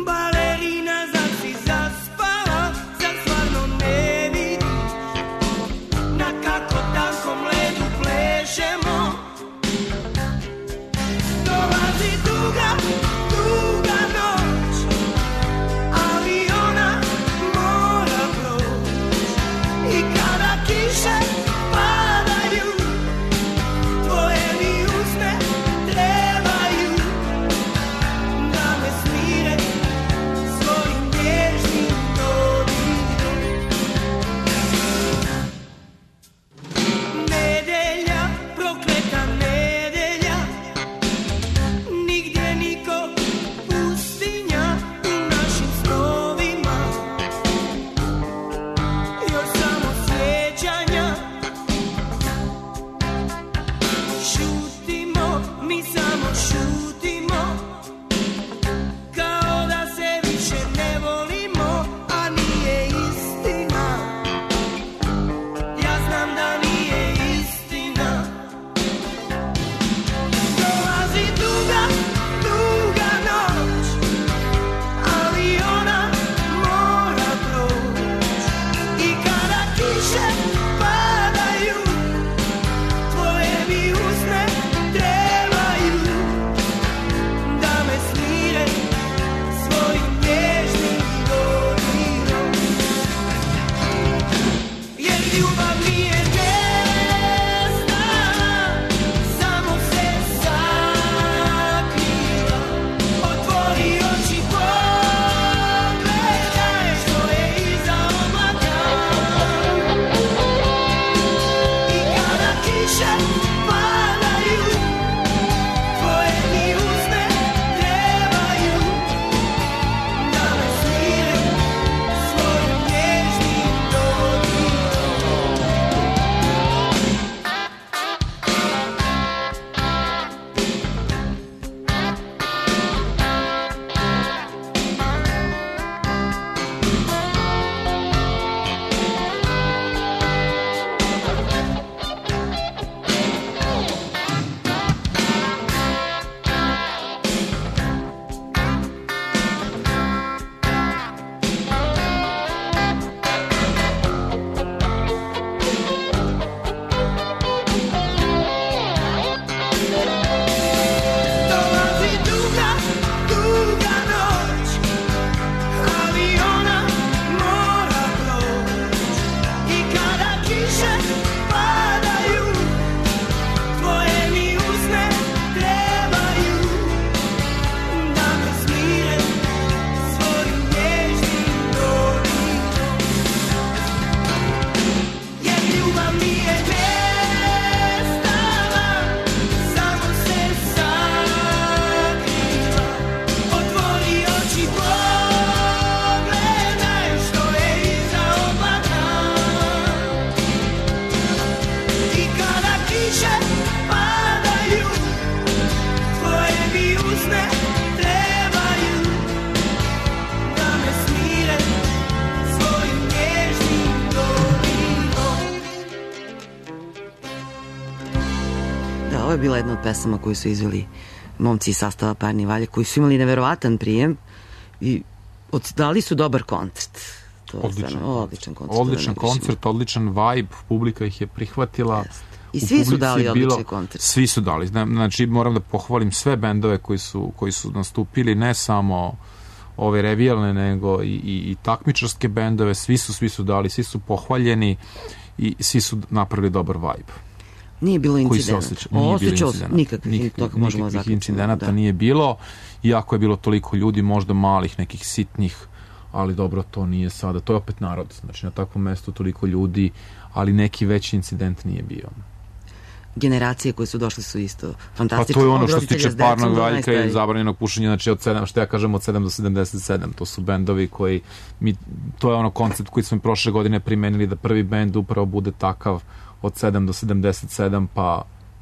Speaker 3: je bila jedna od pesama koju su izveli momci iz sastava Parni Valje, koji su imali neverovatan prijem i dali su dobar koncert. To
Speaker 5: odličan,
Speaker 3: stvarno, odličan koncert.
Speaker 5: Odličan koncert, odličan vibe, publika ih je prihvatila.
Speaker 3: Jest. I svi su dali odlični koncert.
Speaker 5: Svi su dali. Znači, moram da pohvalim sve bendove koji su, koji su nastupili, ne samo ove revijalne, nego i, i, i takmičarske bendove, svi su, svi su dali, svi su pohvaljeni i svi su napravili dobar vibe.
Speaker 3: Nije bilo incidenata.
Speaker 5: Osjećao
Speaker 3: se nikakvih, nikakvih,
Speaker 5: nikakvih incidenata da. Nije bilo, iako je bilo toliko ljudi, možda malih, nekih sitnih, ali dobro, to nije sada. To je opet narod. Znači, na takvom mestu toliko ljudi, ali neki veći incident nije bio.
Speaker 3: Generacije koje su došle su isto fantastične.
Speaker 5: Pa to je ono što se tiče Parnog Valjka i zabranjenog pušenja, znači od sedam, što ja kažem od sedam do sedamdeset sedam, to su bendovi koji, mi, to je ono koncept koji smo prošle godine primenili, da prvi bend upravo bude takav od sedam do sedamdeset sedam, pa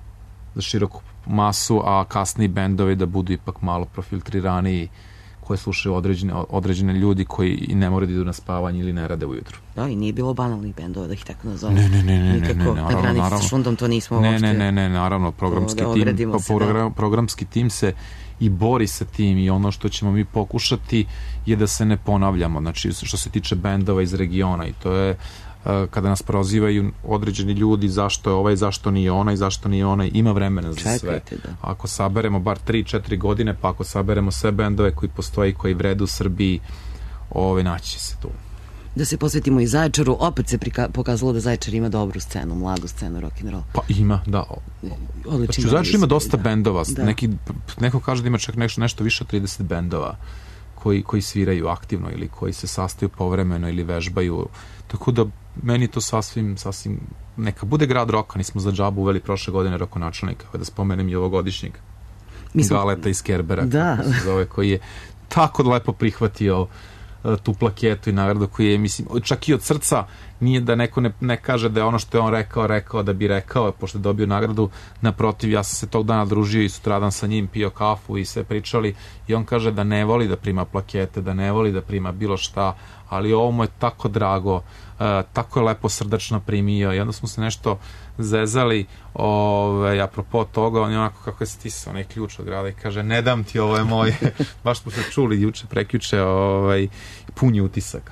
Speaker 5: za široku masu, a kasniji bendovi da budu ipak malo profiltriraniji, koje slušaju određene, određene ljudi koji i ne moraju da idu na spavanje ili ne rade ujutru.
Speaker 3: Da, i nije bilo banalnih bendova, da ih tako nazovem.
Speaker 5: Ne, ne, ne, ne,
Speaker 3: nikako,
Speaker 5: ne, ne, naravno,
Speaker 3: na granici
Speaker 5: naravno.
Speaker 3: sa Šundom to nismo
Speaker 5: ne,
Speaker 3: uopšte.
Speaker 5: Ne, ne, ne, naravno, programski
Speaker 3: da
Speaker 5: tim, pa,
Speaker 3: se,
Speaker 5: program,
Speaker 3: da.
Speaker 5: programski tim se i bori sa tim i ono što ćemo mi pokušati je da se ne ponavljamo, znači što se tiče bendova iz regiona i to je kada nas prozivaju određeni ljudi zašto je ovaj, zašto nije onaj, zašto nije onaj, ima vremena za
Speaker 3: Čekajte,
Speaker 5: sve.
Speaker 3: Da.
Speaker 5: Ako saberemo bar tri četiri godine, pa ako saberemo sve bendove koji postoje i koji vrede u Srbiji, ove, naći se tu.
Speaker 3: Da se posvetimo i Zaječaru, opet se prika- pokazalo da Zaječar ima dobru scenu, mladu scenu rock'n'roll.
Speaker 5: Pa ima, da.
Speaker 3: Odlično.
Speaker 5: Znači, u Zaječaru ima dosta
Speaker 3: da.
Speaker 5: bendova.
Speaker 3: Da.
Speaker 5: Neki, neko kaže da ima čak nešto, nešto više od trideset bendova koji, koji sviraju aktivno ili koji se sastaju povremeno ili vežbaju. Tako da meni to sasvim, sasvim, neka bude grad roka, nismo za džabu uveli prošle godine rokonačelnika, da spomenem i ovogodišnjeg smo... Galeta iz Kerbera,
Speaker 3: da.
Speaker 5: Zove, koji je tako lepo prihvatio uh, tu plaketu i nagradu koji je, mislim, čak i od srca, nije da neko ne, ne kaže da je ono što je on rekao, rekao da bi rekao, pošto je dobio nagradu, naprotiv, ja sam se tog dana družio i sutradan sa njim, pio kafu i sve pričali i on kaže da ne voli da prima plakete, da ne voli da prima bilo šta, ali ovo mu je tako drago, uh, tako je lepo srdačno primio i onda smo se nešto zezali, ove, apropo toga, on je onako kako je stisao onaj ključ od grada i kaže ne dam ti, ovo je moj. Baš smo se čuli juče, prekjuče, ovaj, pun je utisak.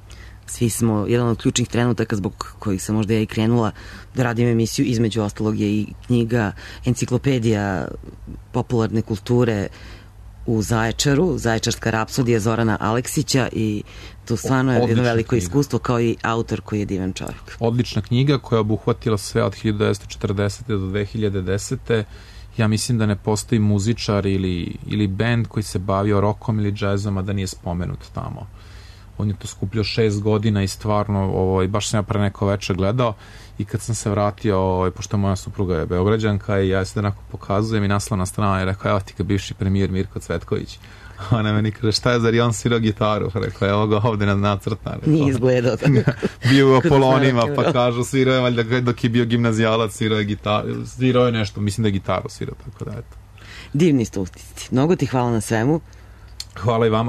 Speaker 3: Svi smo, jedan od ključnih trenutaka zbog kojih sam možda ja i krenula da radim emisiju, između ostalog je i knjiga Enciklopedija popularne kulture u Zaječaru, Zaječarska rapsodija Zorana Aleksića i to stvarno je jedno veliko knjiga. Iskustvo kao i autor koji je divan čovjek.
Speaker 5: Odlična knjiga koja je obuhvatila sve od hiljadu devetsto četrdesete do dve hiljade desete. Ja mislim da ne postoji muzičar ili, ili bend koji se bavio rokom ili džezom, a da nije spomenut tamo. On je to skupljio šest godina i stvarno, ovaj, baš sam ja pre neko večer gledao i kad sam se vratio, ovaj, pošto moja supruga je Beograđanka i ja se onako pokazujem i naslovna strana i rekao, evo ti ga bivši premijer Mirko Cvetković. A ona meni kaže, šta je, zar je on svirao gitaru? Rekao, evo ga ovde na nacrtna.
Speaker 3: Nije izgledao tako.
Speaker 5: Bio u Apolonima, pa kažu, svirao je, valjda dok je bio gimnazijalac, svirao je gitaru, svirao je nešto, mislim da je gitaru svirao, tako da eto.
Speaker 3: Divni ste utisci. Mnogo ti hvala na svemu.
Speaker 5: Hvala i vama.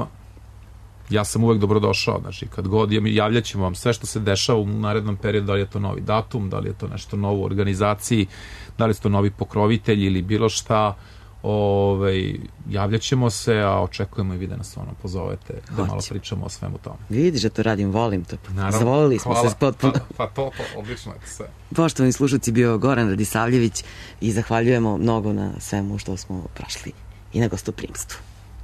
Speaker 5: Ja sam uvek dobrodošao, znači kad god javljat ćemo vam sve što se dešava u narednom periodu, da li je to novi datum, da li je to nešto novo u organizaciji, da li je to novi pokrovitelj ili bilo šta, ovaj, javljat ćemo se, a očekujemo i vi da nas ono pozovete, da Hoće. Malo pričamo o svemu tome.
Speaker 3: Vidiš da to radim, volim to.
Speaker 5: Naravno,
Speaker 3: zavolili smo
Speaker 5: hvala.
Speaker 3: se potpuno.
Speaker 5: Pa, pa to, to, odlično je sve.
Speaker 3: Poštovani slušalci, bio Goran Radisavljević i zahvaljujemo mnogo na svemu što smo prošli i na gostoprimstvu.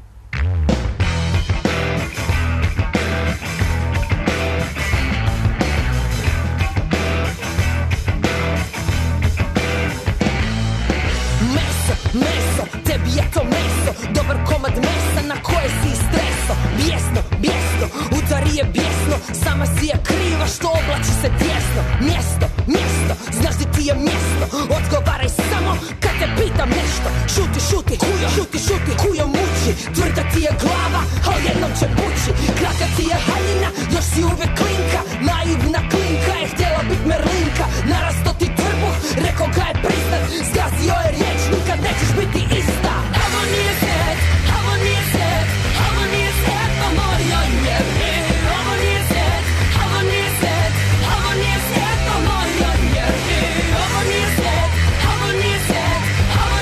Speaker 8: Meso, tebi je to meso, dobar komad mesa na koje si istreso. Bijesno, bijesno, udari je bijesno, sama si je kriva što oblači se tijesno. Mjesto, mjesto, znaš di ti je mjesto, odgovaraj samo kad te pitam nešto. Šuti, šuti, kujo, šuti, šuti, kujo muči, tvrda ti je glava, al jednom će pući. Kratka ti je haljina, još si uvijek klinka, naivna klinka je htjela bit Merlinka. Narasto ti trbuh, rekao ga je pristat, zgazio je riječ, nikad nećeš biti ista. Ovo nije svijet, ovo nije svijet, ovo nije svijet po mojoj mjeri. Ovo nije svijet, ovo nije svijet, ovo nije svijet po mojoj mjeri. Ovo nije svijet, ovo nije svijet, ovo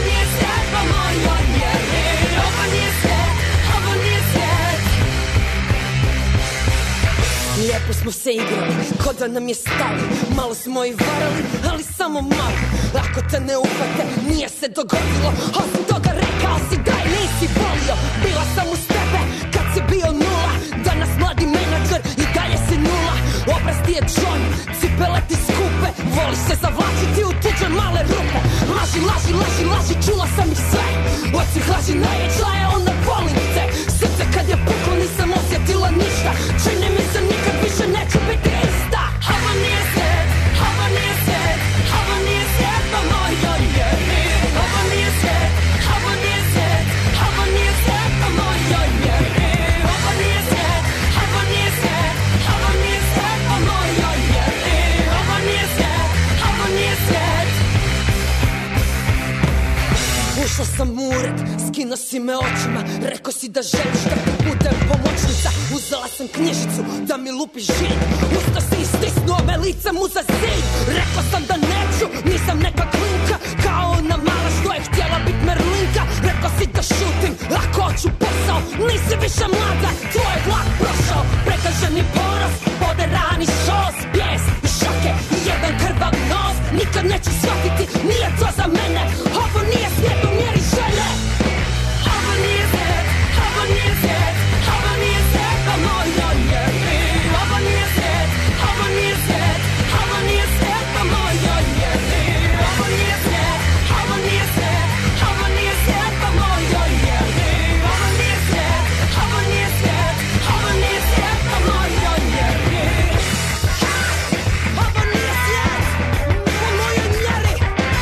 Speaker 8: smo se igrali, ko da nam je stalo. Malo smo i varali, ali samo malo. Ako te ne uhvate, nije se dogodilo. Osim toga rekao si daj, nisi volio. Bila sam uz tebe kad si bio nula. Danas mladi menadžer i dalje si nula. Obraz ti je džon, cipele ti skupe. Voliš se zavlačiti u tuđe male rupe. Laži, laži, laži, laži, čula sam ih sve. Od svih laži najveća je ona volim te. Srce kad je puklo nisam osjetila ništa. Čini mi se nikad više neću biti ista. Ovo nije svijet, ovo nije svijet, ovo nije svijet po mojoj mjeri. Ovo nije svijet, ovo nije svijet, ovo nije svijet po mojoj mjeri. Ovo nije svijet, ovo nije svijet, ovo nije svijet po mojoj mjeri. Ovo nije svijet, ovo nije svijet. Ušla sam u ured, skinuo si me očima. Rekao si da želiš da ti budem pomoćnica. Uzela sam knjižicu da mi lupiš žid. Usto si istisnuo me licem uza zid. Rekao sam da neću, nisam neka klinka. Kao ona mala što je htjela bit Merlinka. Rekao si da šutim, ako hoću posao. Nisi više mlada, tvoj vlak prošao. Prekaženi ponos, poderani šos. Bijes i šake i jedan krvav nos. Nikad neću shvatiti, nije to za mene. Ovo nije svijet u mjeri želje. Ovo nije svijet, ovo nije svijet, ovo nije svijet po mojoj mjeri. Ovo nije svijet, ovo nije svijet, ovo nije svijet po mojoj mjeri. Ovo nije svijet, ovo nije svijet, ovo nije svijet po mojoj mjeri. Ovo nije svijet, ovo nije svijet, ovo nije svijet po mojoj mjeri. Ovo nije svijet po mojoj mjeri.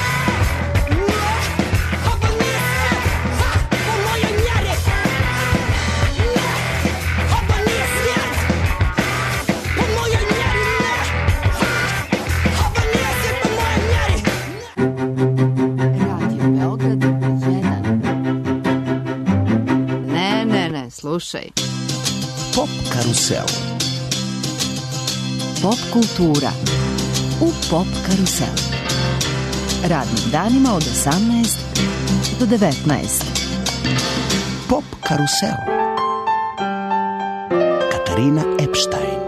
Speaker 8: Ovo nije svijet po mojoj mjeri. Ovo nije svijet po mojoj mjeri. Ovo nije svijet po mojoj mjeri.
Speaker 1: Radio Beograd jedan. Ne, ne, ne, slušaj.
Speaker 2: Pop karusel.
Speaker 1: Pop kultura u Pop karusel. Radnim danima od osamnaest do devetnaest.
Speaker 2: Pop karusel. Katarina Epštajn.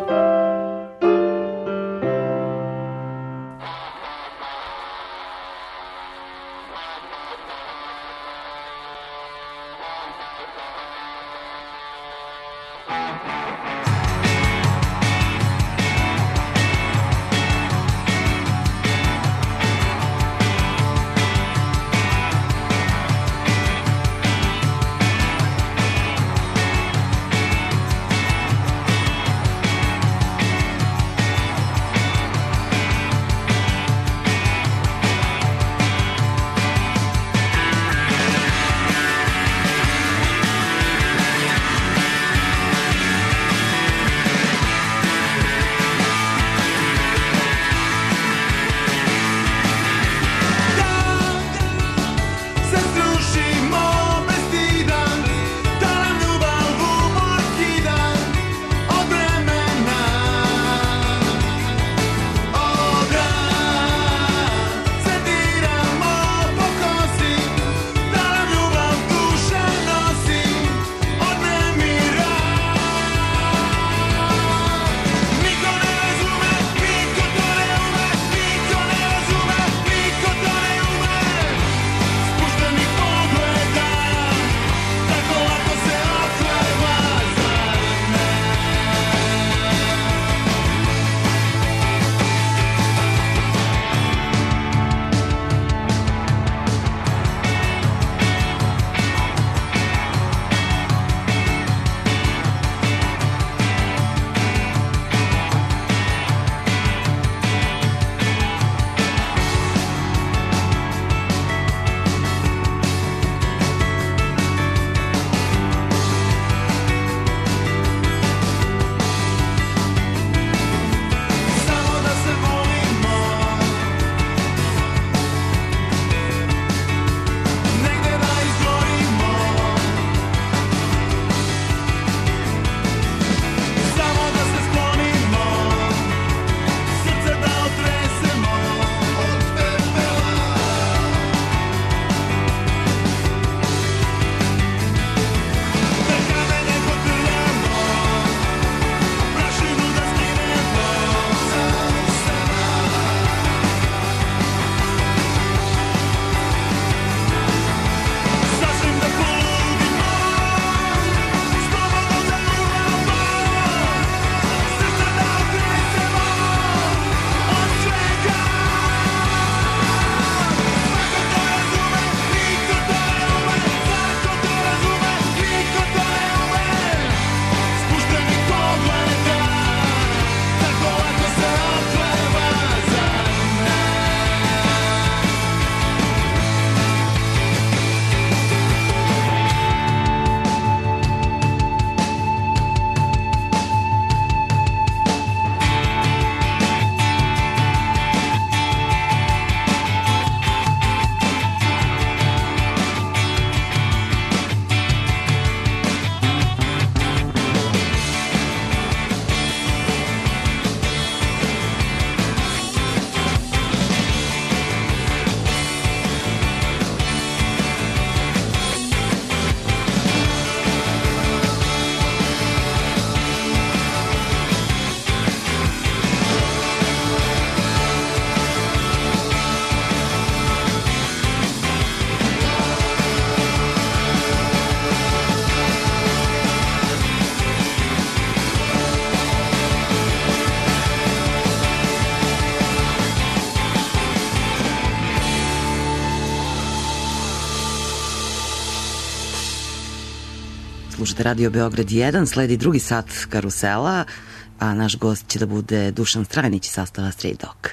Speaker 3: Slušate Radio Beograd jedan, sledi drugi sat Karusela, a naš gost će da bude Dušan Strajnić iz sastava Stray Dog.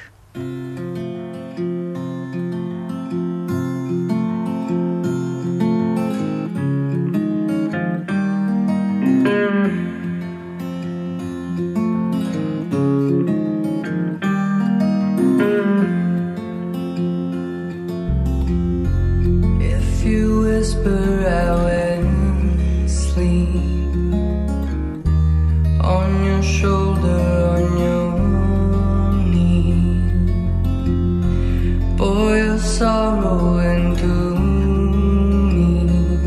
Speaker 9: If you whisper, I will sleep on your shoulder, on your knee. Pour your sorrow into me,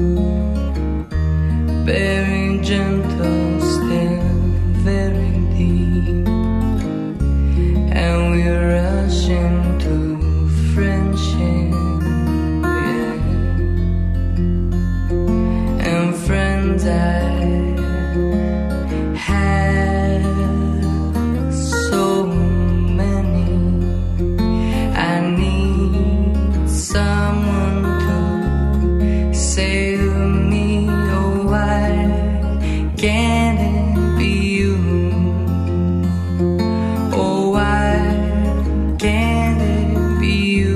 Speaker 9: very gentle, still very deep, and we rush into friendship. Friends I had so many. I need someone to save me. Oh, why can't it be you? Oh, why can't it be you?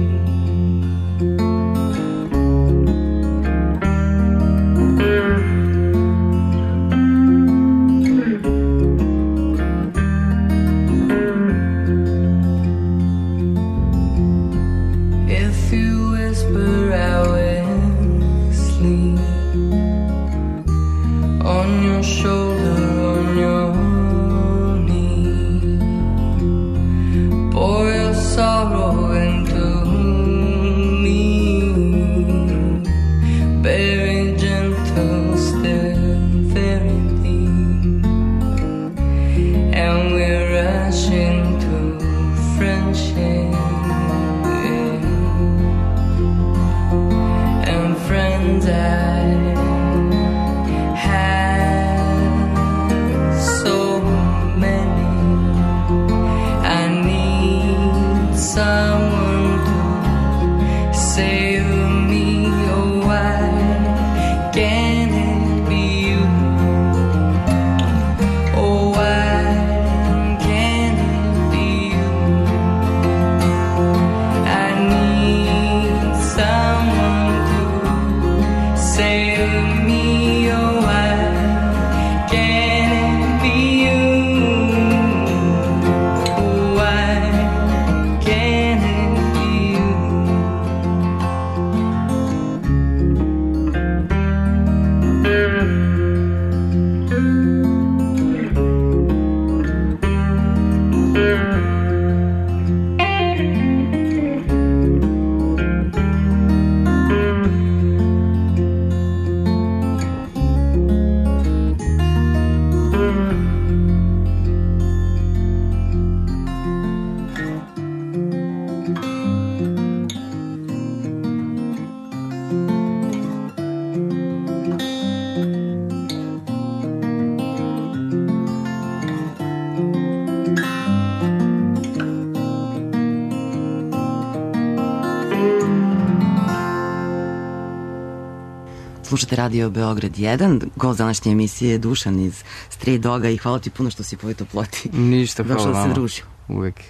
Speaker 3: Slušate Radio Beograd jedan, gost današnje emisije je Dušan iz Stray Doga i hvala ti puno što si po ovoj toploti.
Speaker 10: Ništa, hvala vama.
Speaker 3: Došao da se družio.
Speaker 10: Uvek.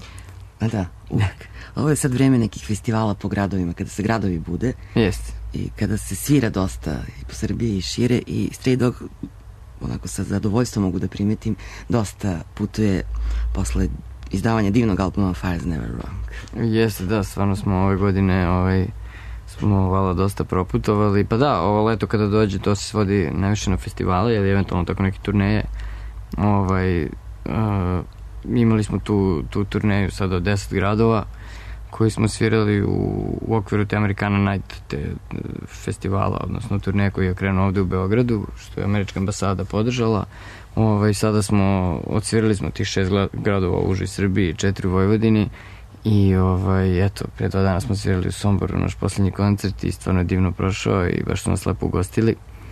Speaker 3: A da, uvek. Ovo je sad vreme nekih festivala po gradovima, kada se gradovi bude.
Speaker 10: Jeste.
Speaker 3: I kada se svira dosta i po Srbiji i šire i Stray Dog, onako sa zadovoljstvom mogu da primetim, dosta putuje posle izdavanja divnog albuma Fire's Never Wrong.
Speaker 10: Jeste, da, stvarno smo ove godine ovaj, smo vala dosta proputovali. Pa da, ovo leto kada dođe to se svodi najviše na festivale ili eventualno tako neke turneje. Ovaj, uh, imali smo tu, tu turneju sada od deset gradova koji smo svirali u, u okviru te Americana Night, te festivala, odnosno turneje koji je krenuo ovde u Beogradu, što je američka ambasada podržala. Ovaj, sada smo, odsvirali smo tih šest gradova u užoj Srbiji, četiri u Vojvodini i ovaj, eto, pre dva dana smo svirali u Somboru naš poslednji koncert i stvarno je divno prošao i baš su nas lepo ugostili.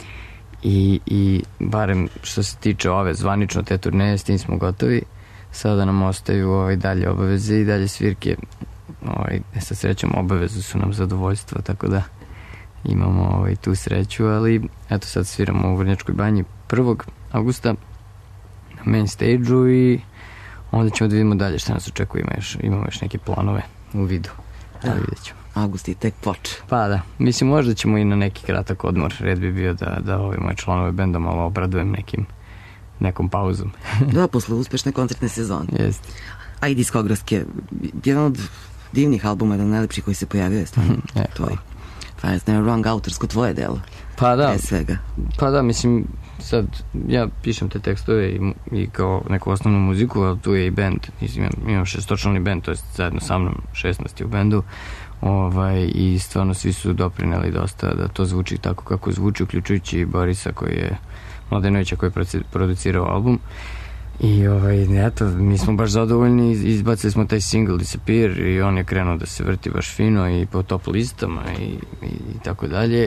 Speaker 10: I, i barem što se tiče ove zvanično te turneje, s tim smo gotovi. Sada nam ostaju ovaj, dalje obaveze i dalje svirke. Ovaj, sa srećom obaveze su nam zadovoljstvo, tako da imamo ovaj, tu sreću, ali eto sad sviramo u Vrnjačkoj banji prvog avgusta na main stage-u i onda ćemo da vidimo dalje šta nas očekuje, ima još, imamo još neke planove u vidu, ali vidjet ćemo.
Speaker 3: Avgust je tek poče.
Speaker 10: Pa da, mislim možda ćemo i na neki kratak odmor, red bi bio da, da ove moje članove benda malo obradujem nekim, nekom pauzom.
Speaker 3: Da, posle uspešne koncertne sezone.
Speaker 10: Jeste.
Speaker 3: A i diskografske, jedan od divnih albuma, jedan od najlepših koji se pojavio je stvarno
Speaker 10: e,
Speaker 3: tvoj. Fire is Never Wrong, autorsko tvoje delo.
Speaker 10: Pa da,
Speaker 3: pre svega.
Speaker 10: Pa da, mislim, sad ja pišem te tekstove i, i kao neku osnovnu muziku, ali tu je i band, imam, imam šestočlani band, to je zajedno sa mnom šesnaest u bendu, ovaj, i stvarno svi su doprineli dosta da to zvuči tako kako zvuči, uključujući Borisa koji je Mladenovića koji je producirao album. I ovaj, eto, mi smo baš zadovoljni, izbacili smo taj single Disappear i on je krenuo da se vrti baš fino i po top listama i, i, i tako dalje.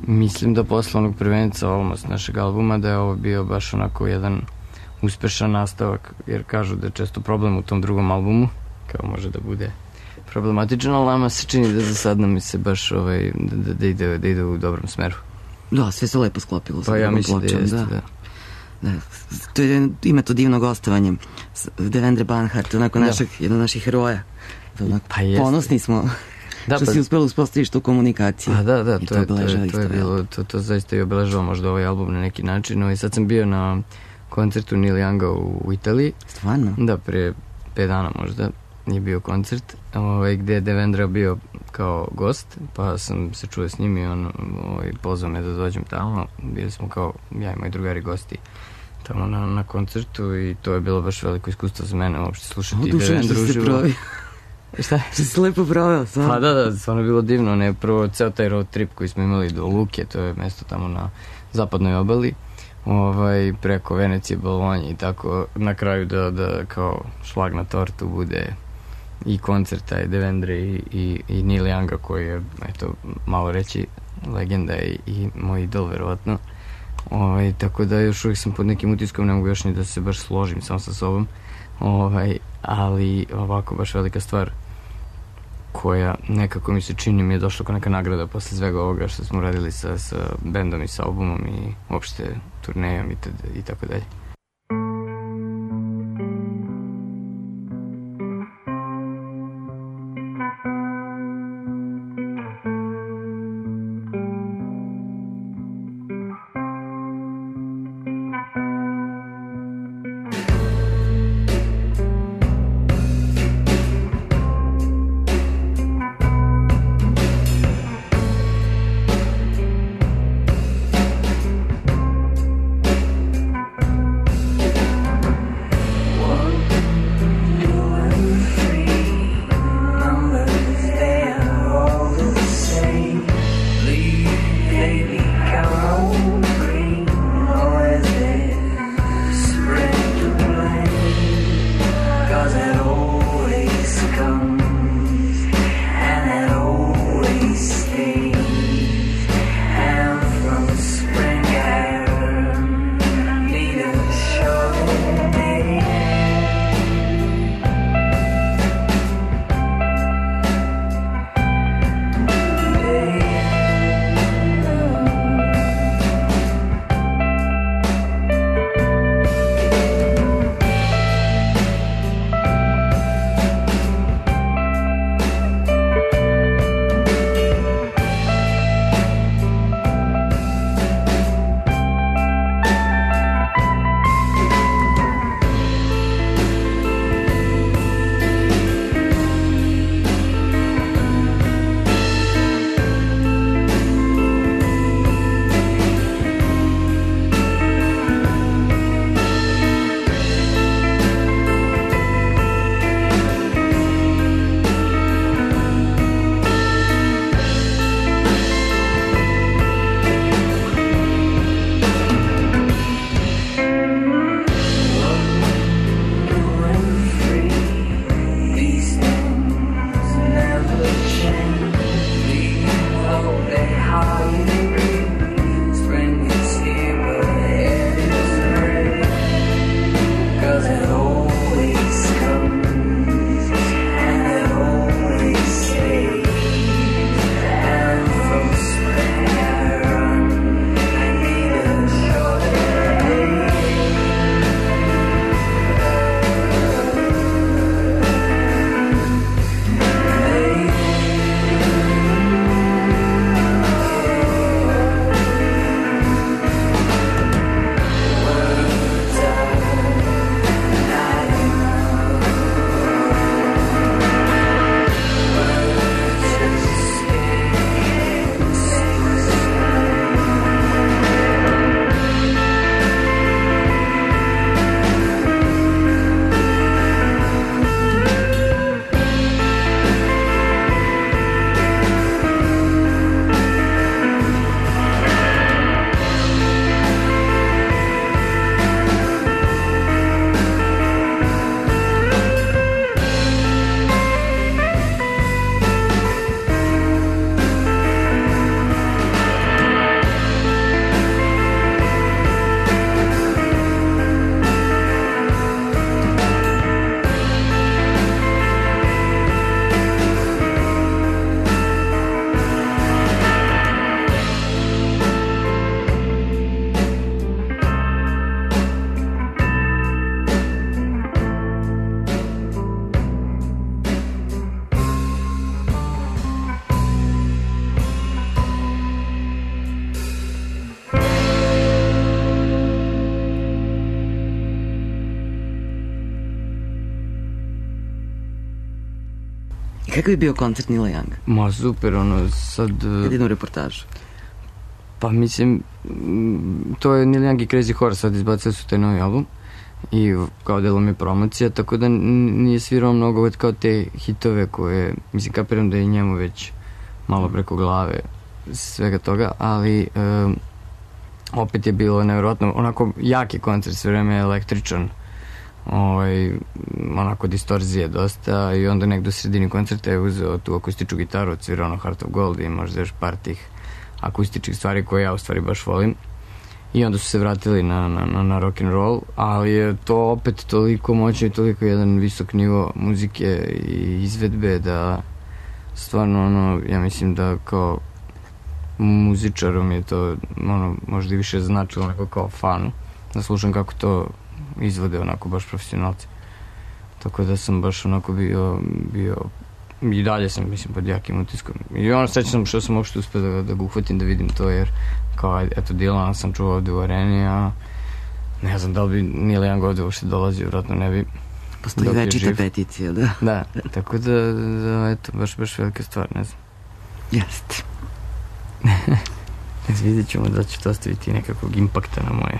Speaker 10: mislim da posle onog prvenca Almost našeg albuma da je ovo bio baš onako jedan uspešan nastavak, jer kažu da je često problem u tom drugom albumu, kao može da bude problematično, ali nama se čini da za sad nam se baš ovaj, da, da, ide, da ide u dobrom smeru.
Speaker 3: Da, sve se lepo sklopilo.
Speaker 10: Pa ja mislim da jeste, da. da.
Speaker 3: Da, to je, ima to divno gostovanje Devendra Banhart, onako našeg, da. Jedan od naših heroja. Onako, pa ponosni smo da, što pa, si uspela uspostaviti tu komunikaciju.
Speaker 10: A da, da, to, to, je, to, je, to je bilo, to, to zaista i obeležava možda ovaj album na neki način. No, i sad sam bio na koncertu Neil Younga u, u Italiji.
Speaker 3: Stvarno?
Speaker 10: Da, prije pet dana možda je bio koncert, ovaj, gde je Devendra bio kao gost, pa sam se čuo s njim i on ovaj, pozvao me da dođem tamo. Bili smo kao, ja i moji drugari gosti tamo na, na koncertu i to je bilo baš veliko iskustvo za mene uopšte slušati Devendru uživo. Šta?
Speaker 3: Što si lepo proveo, stvarno.
Speaker 10: Pa da, da, stvarno je bilo divno. Ne, prvo, ceo taj road trip koji smo imali do Luke, to je mesto tamo na zapadnoj obali, ovaj, preko Venecije, Bolonje i tako, na kraju da, da kao šlag na tortu bude i koncert taj Devendre i, i, i Neil Younga koji je, eto, malo reći, legenda i, i moj idol, verovatno. Ovaj, tako da još uvijek sam pod nekim utiskom, ne mogu još ni da se baš složim sam sa sobom. Ovaj, ali ovako baš velika stvar koja nekako mi se čini mi je došla kao neka nagrada posle svega ovoga što smo radili sa, sa bendom i sa albumom i uopšte turnejom i, i tako dalje.
Speaker 9: Numbers
Speaker 3: Kako je bio koncert Nila Younga?
Speaker 10: Ma super, ono, sad...
Speaker 3: Jedinu reportažu.
Speaker 10: Pa mislim, to je Neil Young i Crazy Horse, sad izbacili su taj novi album i kao delom je promocija, tako da nije svirao mnogo kao te hitove koje, mislim, kapiram da je njemu već malo preko glave svega toga, ali um, opet je bilo nevjerojatno, onako jaki koncert, sve vreme je električan, ovaj, onako distorzije dosta i onda nek do sredini koncerta je uzeo tu akustičnu gitaru, odsvirao ono Heart of Gold i možda još par tih akustičnih stvari koje ja u stvari baš volim i onda su se vratili na, na, na, na rock and roll, ali je to opet toliko moćno i toliko jedan visok nivo muzike i izvedbe da stvarno ono, ja mislim da kao muzičaru mi je to ono, možda i više značilo nego kao fanu da slušam kako to izvode onako baš profesionalci, tako da sam baš onako bio bio i dalje sam, mislim, pod jakim utiskom. I ono, srećan sam što sam uopšte uspio da, da ga uhvatim, da vidim to, jer kao, eto, Dilana sam čuo ovde u areni, a ne znam da li bi Neil Young ovde uopšte dolazio, vjerojatno ne bi.
Speaker 3: Postoji večita peticija, da.
Speaker 10: Da, tako da, da, eto, baš, baš velika stvar, ne znam.
Speaker 3: Jeste.
Speaker 10: Vidjet ćemo da će to ostaviti nekakvog impakta na moje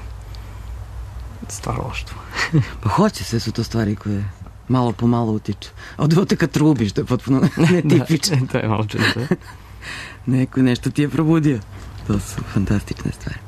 Speaker 10: stvaralaštvo.
Speaker 3: Pa hoće, sve su to stvari koje malo po malo utiču. A od ovdje kad trubiš, to je potpuno netipično.
Speaker 10: Da, to je malo često.
Speaker 3: Neko nešto ti je probudio. To su fantastične stvari.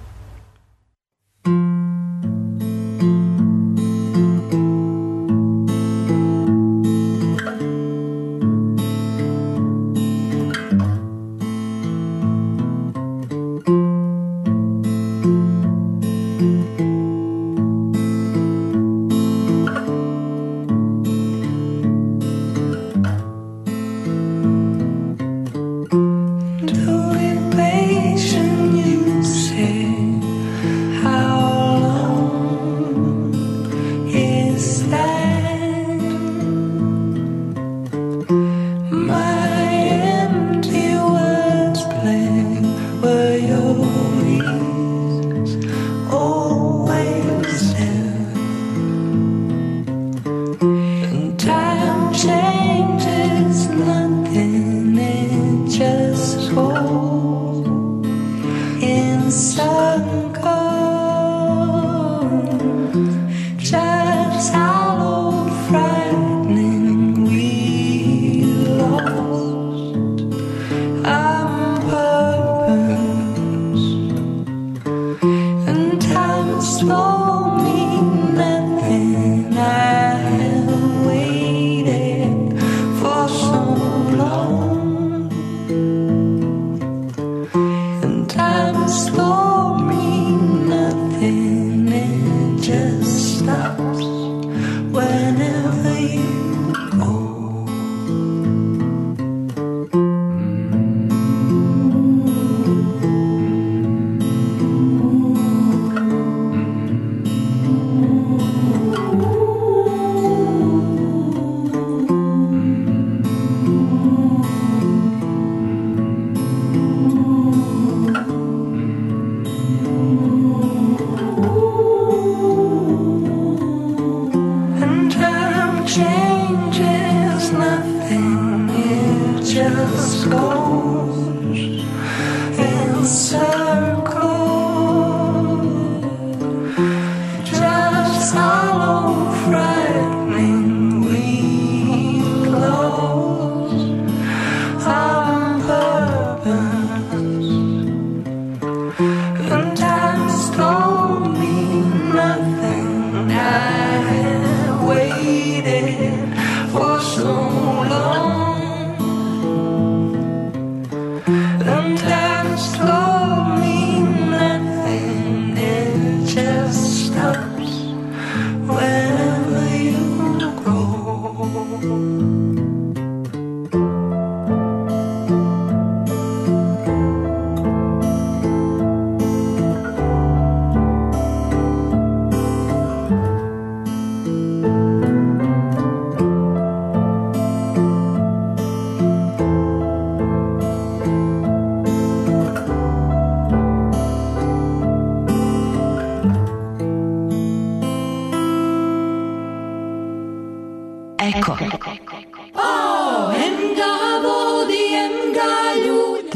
Speaker 9: For so long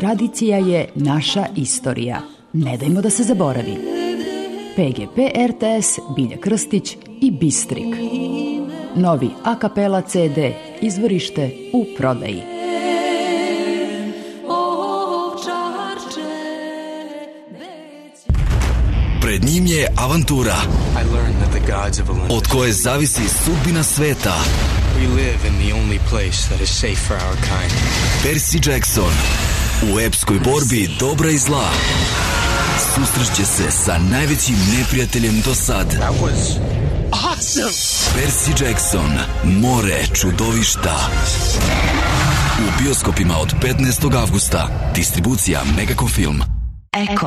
Speaker 11: tradicija je naša istorija. Ne dajmo da se zaboravi. P G P R T S, Bilja Krstić i Bistrik. Novi a kapela C D, izvorište u prodaji.
Speaker 7: Pred njim je avantura od koje zavisi sudbina sveta.
Speaker 12: We live in the only place that is safe for our kind.
Speaker 7: Percy Jackson u epskoj borbi dobra i zla susreće se sa najvećim neprijateljem do sad.
Speaker 12: That was awesome.
Speaker 7: Percy Jackson, more čudovišta. U bioskopima od petnaestog avgusta. Distribucija Megacom Film.
Speaker 1: Eko.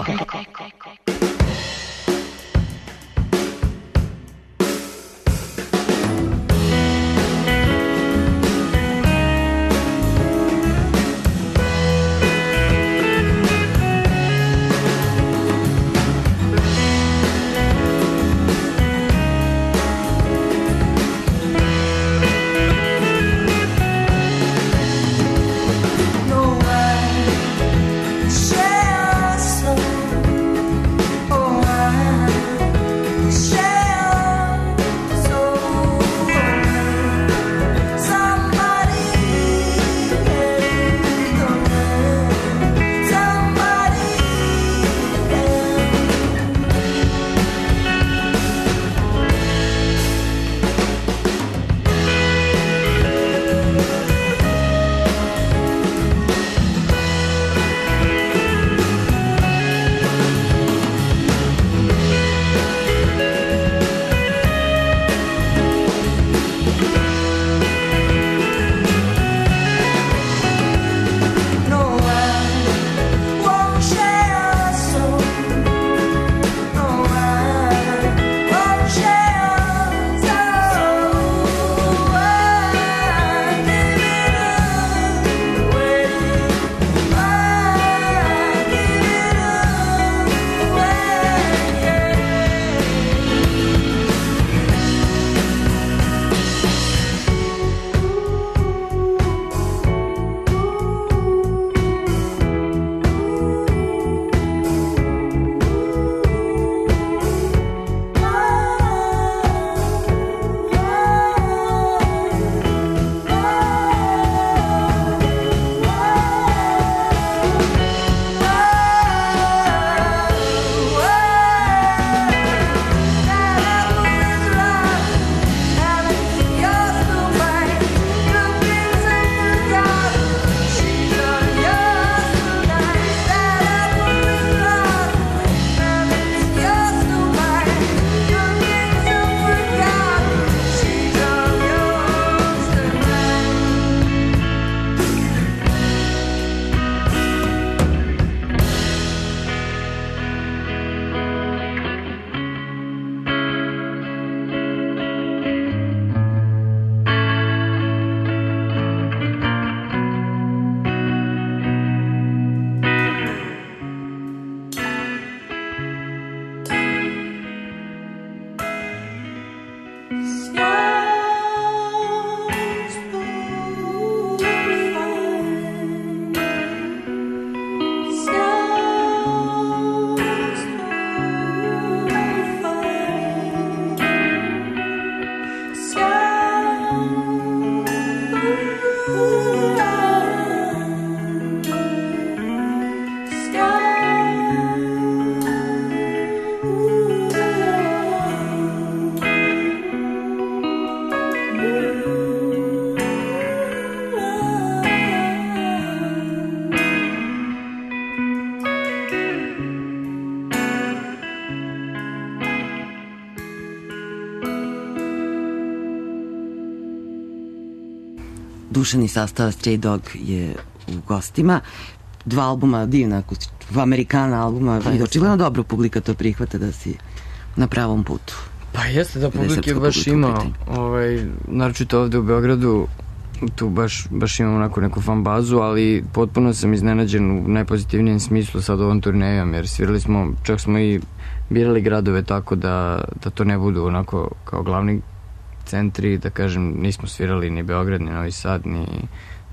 Speaker 3: Dušani sastav Stray Dog je u gostima. Dva albuma, divna akustična, Amerikana albuma, i očigledno dobro publika to prihvata da si na pravom putu.
Speaker 10: Pa jeste da publike baš ima, ovaj, naročito ovde u Beogradu, tu baš, baš imam onako neku fan bazu, ali potpuno sam iznenađen u najpozitivnijem smislu sad ovom turnejom, jer svirali smo, čak smo i birali gradove tako da, da to ne budu onako kao glavni centri, da kažem, nismo svirali ni Beograd, ni Novi Sad, ni,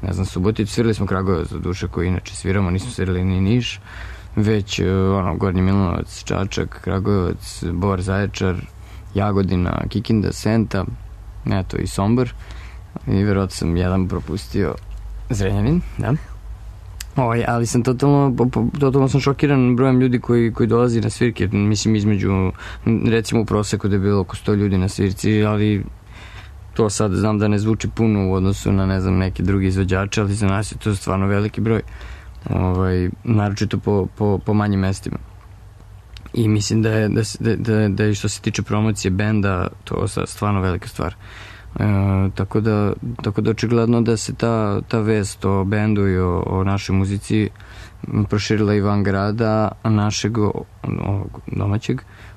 Speaker 10: ne znam, Suboticu, svirali smo Kragujevac do duše koji inače sviramo, nismo svirali ni Niš, već ono, Gornji Milanovac, Čačak, Kragujevac, Bor, Zaječar, Jagodina, Kikinda, Senta, eto i Sombor, i verovatno sam jedan propustio Zrenjanin, da. Ovaj, ali sam totalno, totalno sam šokiran brojem ljudi koji, koji dolazi na svirke, mislim između, recimo u proseku da je bilo oko sto ljudi na svirci, ali to sad znam da ne zvuči puno u odnosu na, ne znam, neke drugi izvođače, ali za nas je to stvarno veliki broj, ovaj, naročito po, po, po manjim mestima. I mislim da je, da, da, da, da je što se tiče promocije benda, to je stvarno velika stvar. E, tako da tako da očigledno da se ta, ta vest o bendu i o, o našoj muzici proširila i van grada našeg ovog domaćeg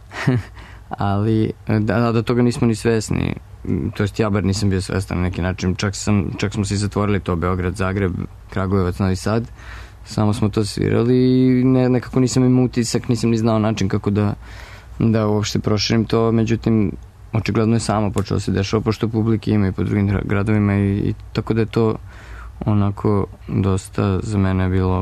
Speaker 10: ali da, da toga nismo ni svesni, to jest ja bar nisam bio svestan na neki način, čak, sam, čak smo se zatvorili to Beograd, Zagreb, Kragujevac, Novi Sad, samo smo to svirali i ne, nekako nisam imao utisak, nisam ni znao način kako da da uopšte proširim to, međutim očigledno je samo počelo se dešava, pošto publike ima i po drugim gradovima i, i tako da je to onako dosta za mene bilo,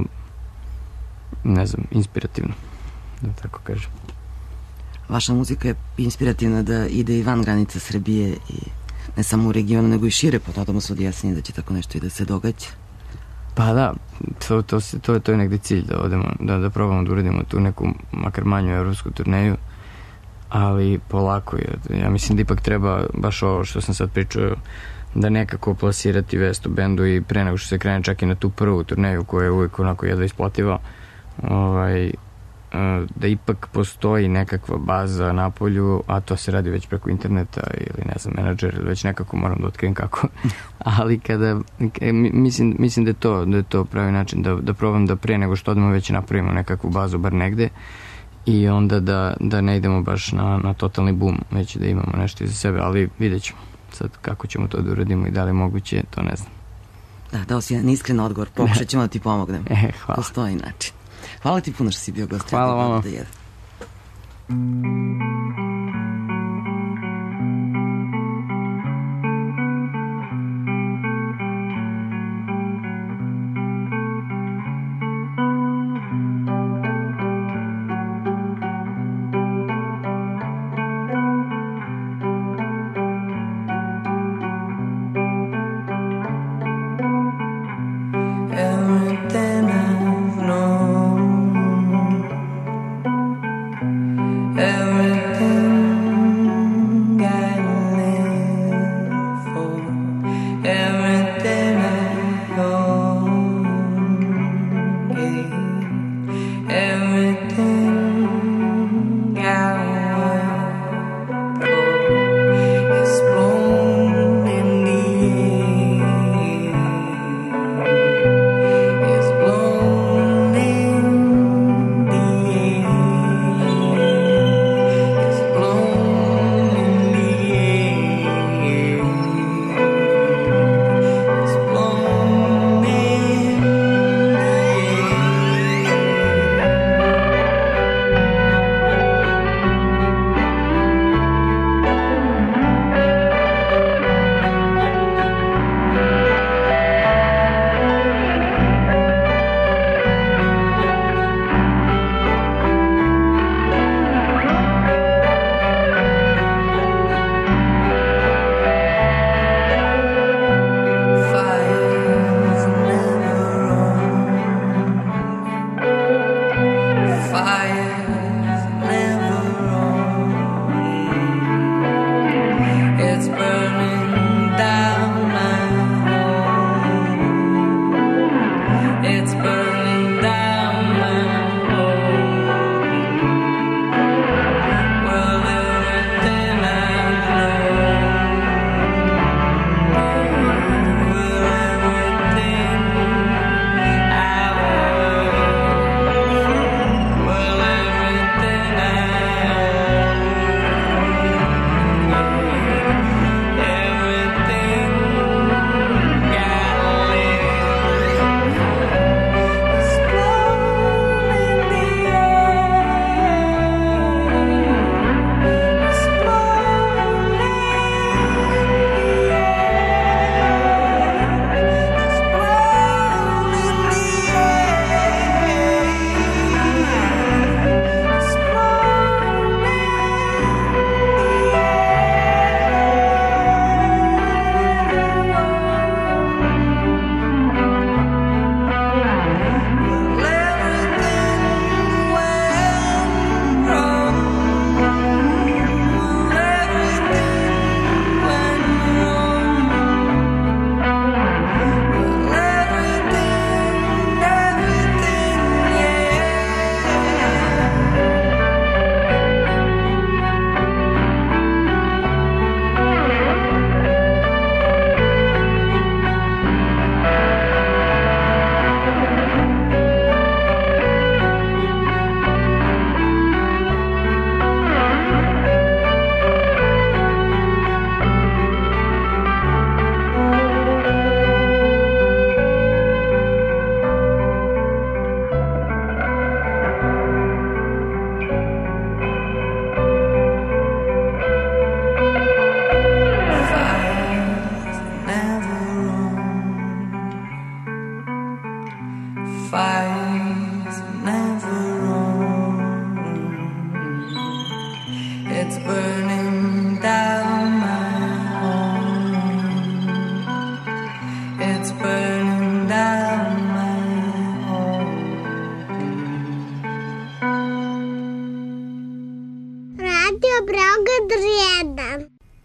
Speaker 10: ne znam, inspirativno, da tako kažem.
Speaker 3: Vaša muzika je inspirativna da ide i van granica Srbije i ne samo u regionu, nego i šire, pa nadamo se od jeseni da će tako nešto i da se događa.
Speaker 10: Pa da, to, to, se, to, to je negde cilj, da odemo, da, da probamo da uradimo tu neku makar manju evropsku turneju, ali polako je. Ja mislim da ipak treba baš ovo što sam sad pričao, da nekako plasirati vest u bendu i pre nego što se krene čak i na tu prvu turneju koja je uvijek onako jedva isplativa, ovaj, da ipak postoji nekakva baza na polju, a to se radi već preko interneta ili ne znam, menadžer ili već nekako moram da otkrijem kako. Ali kada, mislim, mislim da je to, da je to pravi način, da, da probam da pre nego što odemo već napravimo nekakvu bazu bar negde i onda da, da ne idemo baš na, na totalni boom, već da imamo nešto iza sebe, ali vidjet ćemo sad kako ćemo to da uradimo i da li je moguće, to ne znam.
Speaker 3: Da, dao si jedan iskren odgovor, pokušat ćemo da ti pomognem.
Speaker 10: E, hvala.
Speaker 3: Postoji način. Hvala ti puno što si bio gost.
Speaker 10: Hvala vama.
Speaker 3: Da jedan.
Speaker 9: fire's never on. It's burning down my home. It's burning down my home.
Speaker 13: Radio Beograd jedan.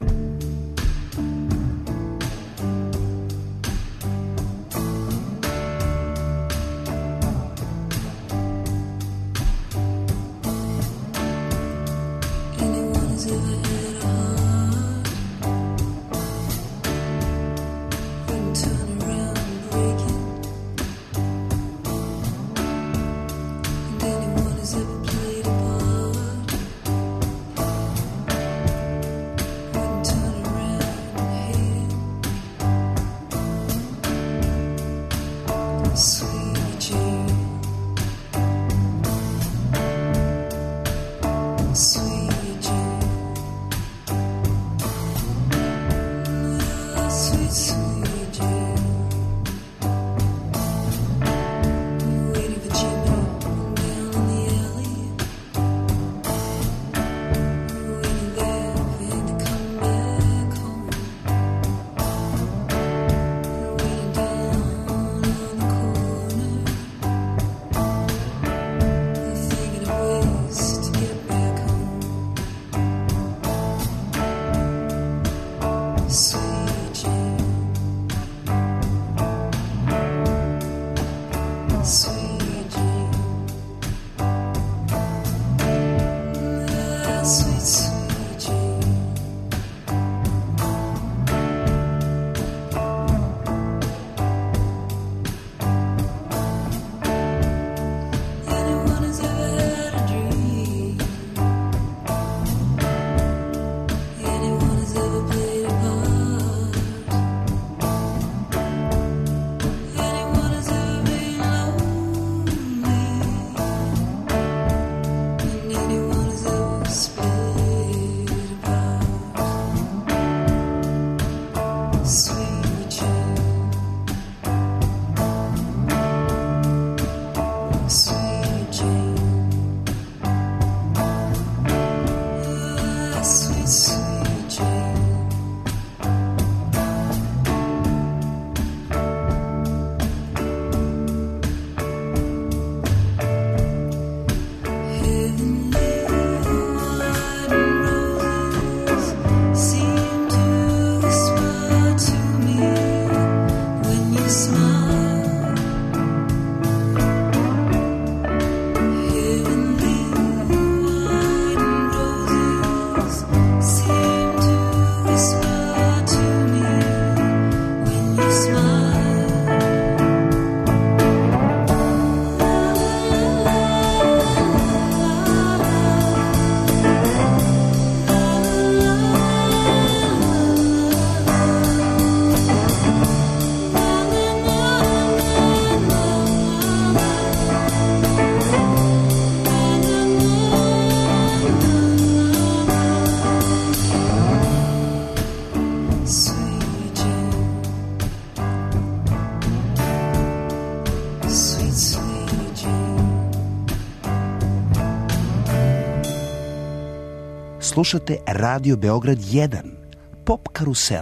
Speaker 2: Slušate Radio Beograd jedan, Pop Karusel.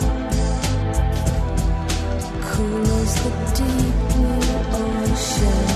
Speaker 9: Cool as the deep blue ocean.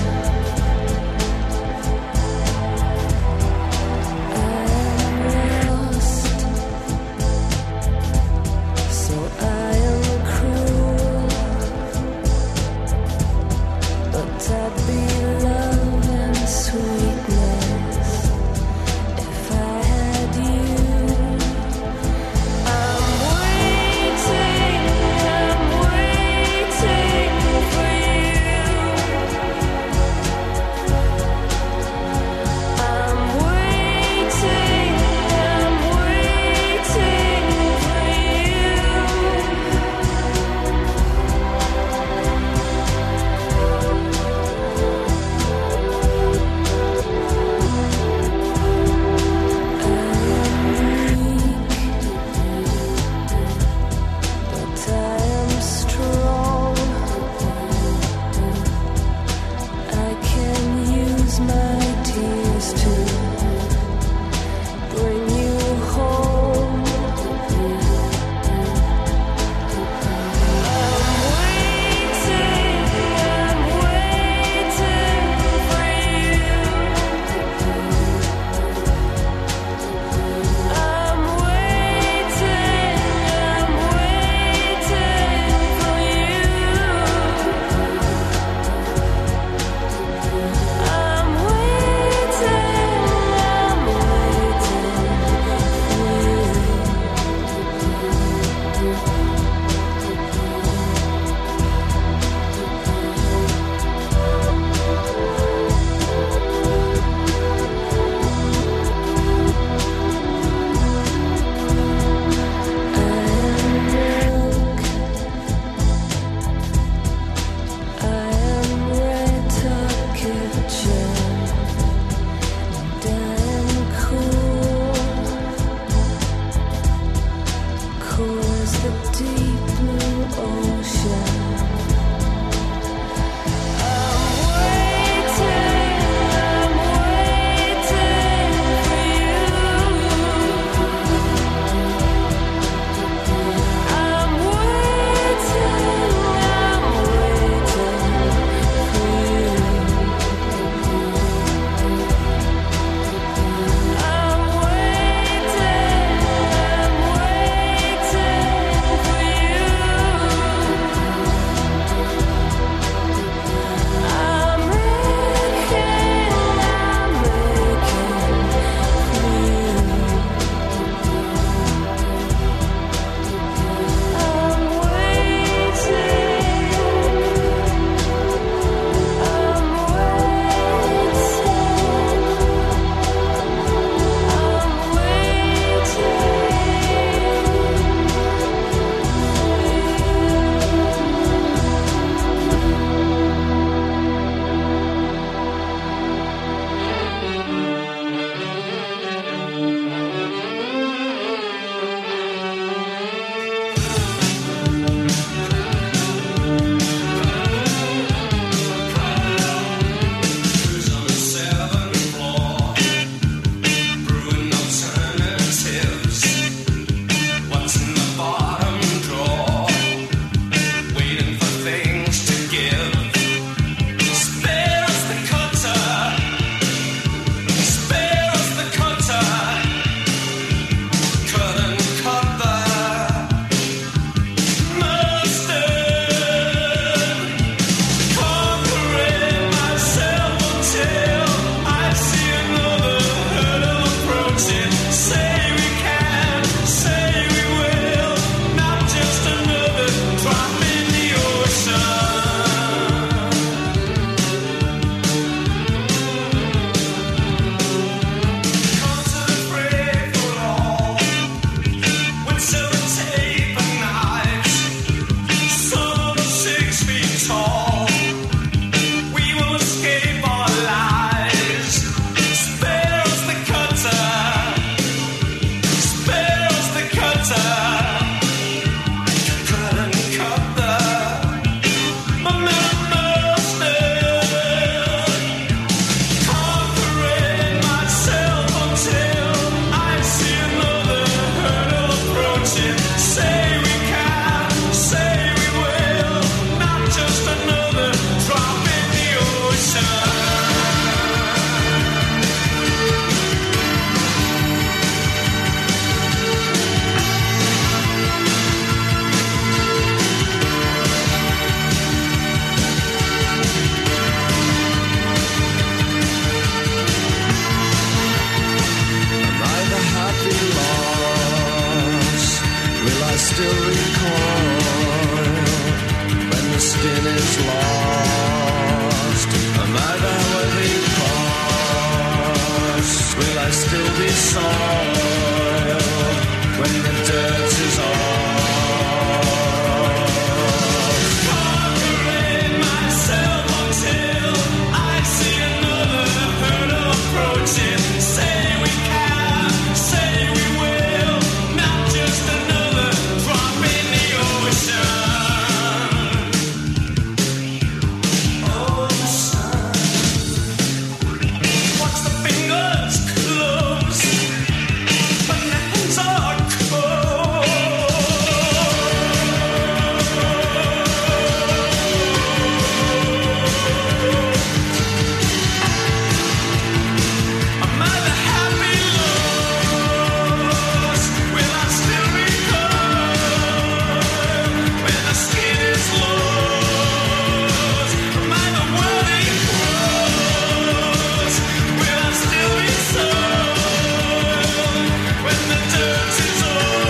Speaker 14: still recoil when the skin is lost? Am I the worthy cause? Will I still be soiled when the dirt is off? Conquering myself until I see another herd approaching. Say we can, say we will, not just another drop in the ocean. Ocean. Watch the fingers close when the hands are cold. Am I the happy lost? Will I still recoil when the skin is lost? Am I the worthy cross? Will I still be soiled when the dirt is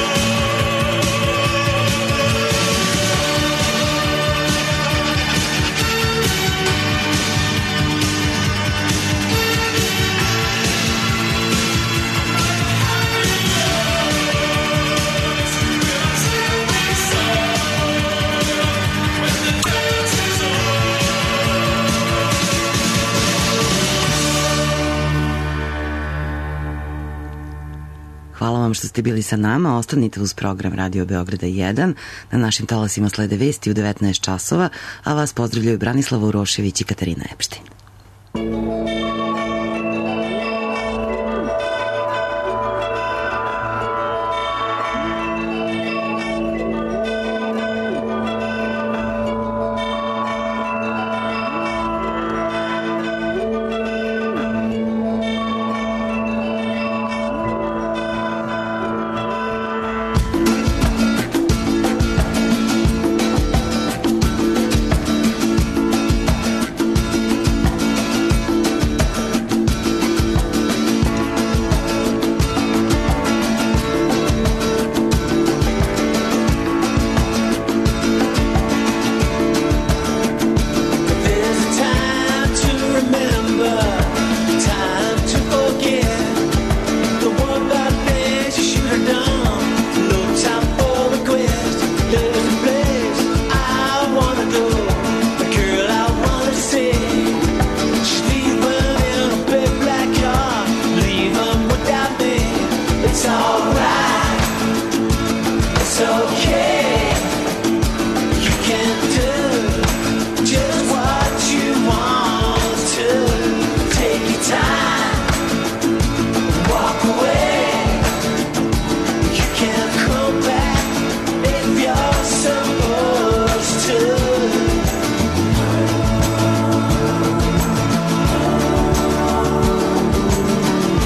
Speaker 3: Hvala vam što ste bili sa nama. Ostanite uz program Radio Beograda jedan. Na našim talasima slede vesti u devetnaest časova, a vas pozdravljaju Branislava Urošević i Katarina Epštin.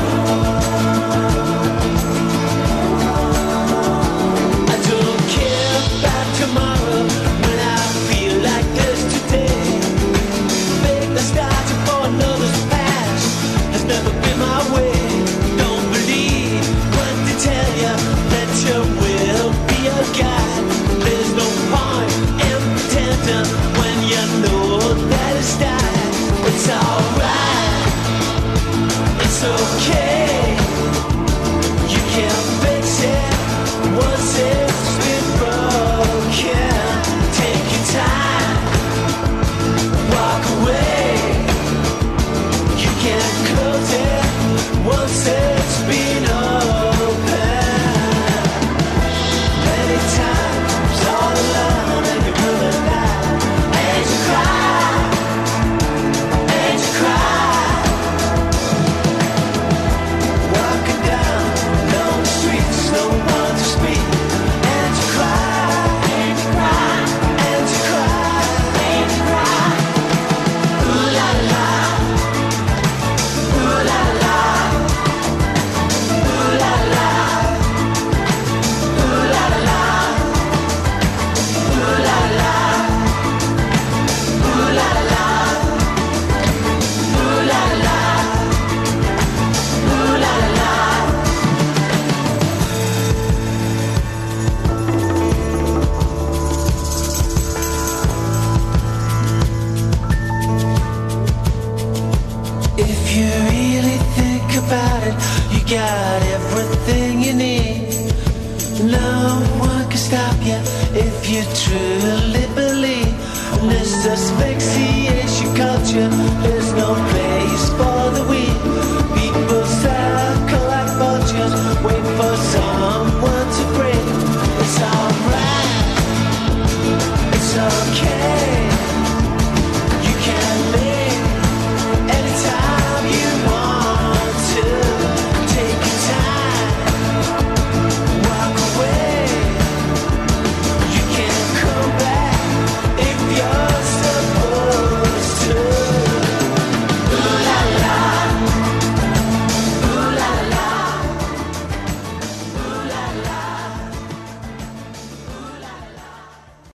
Speaker 14: I don't care.
Speaker 15: No one can stop you if you truly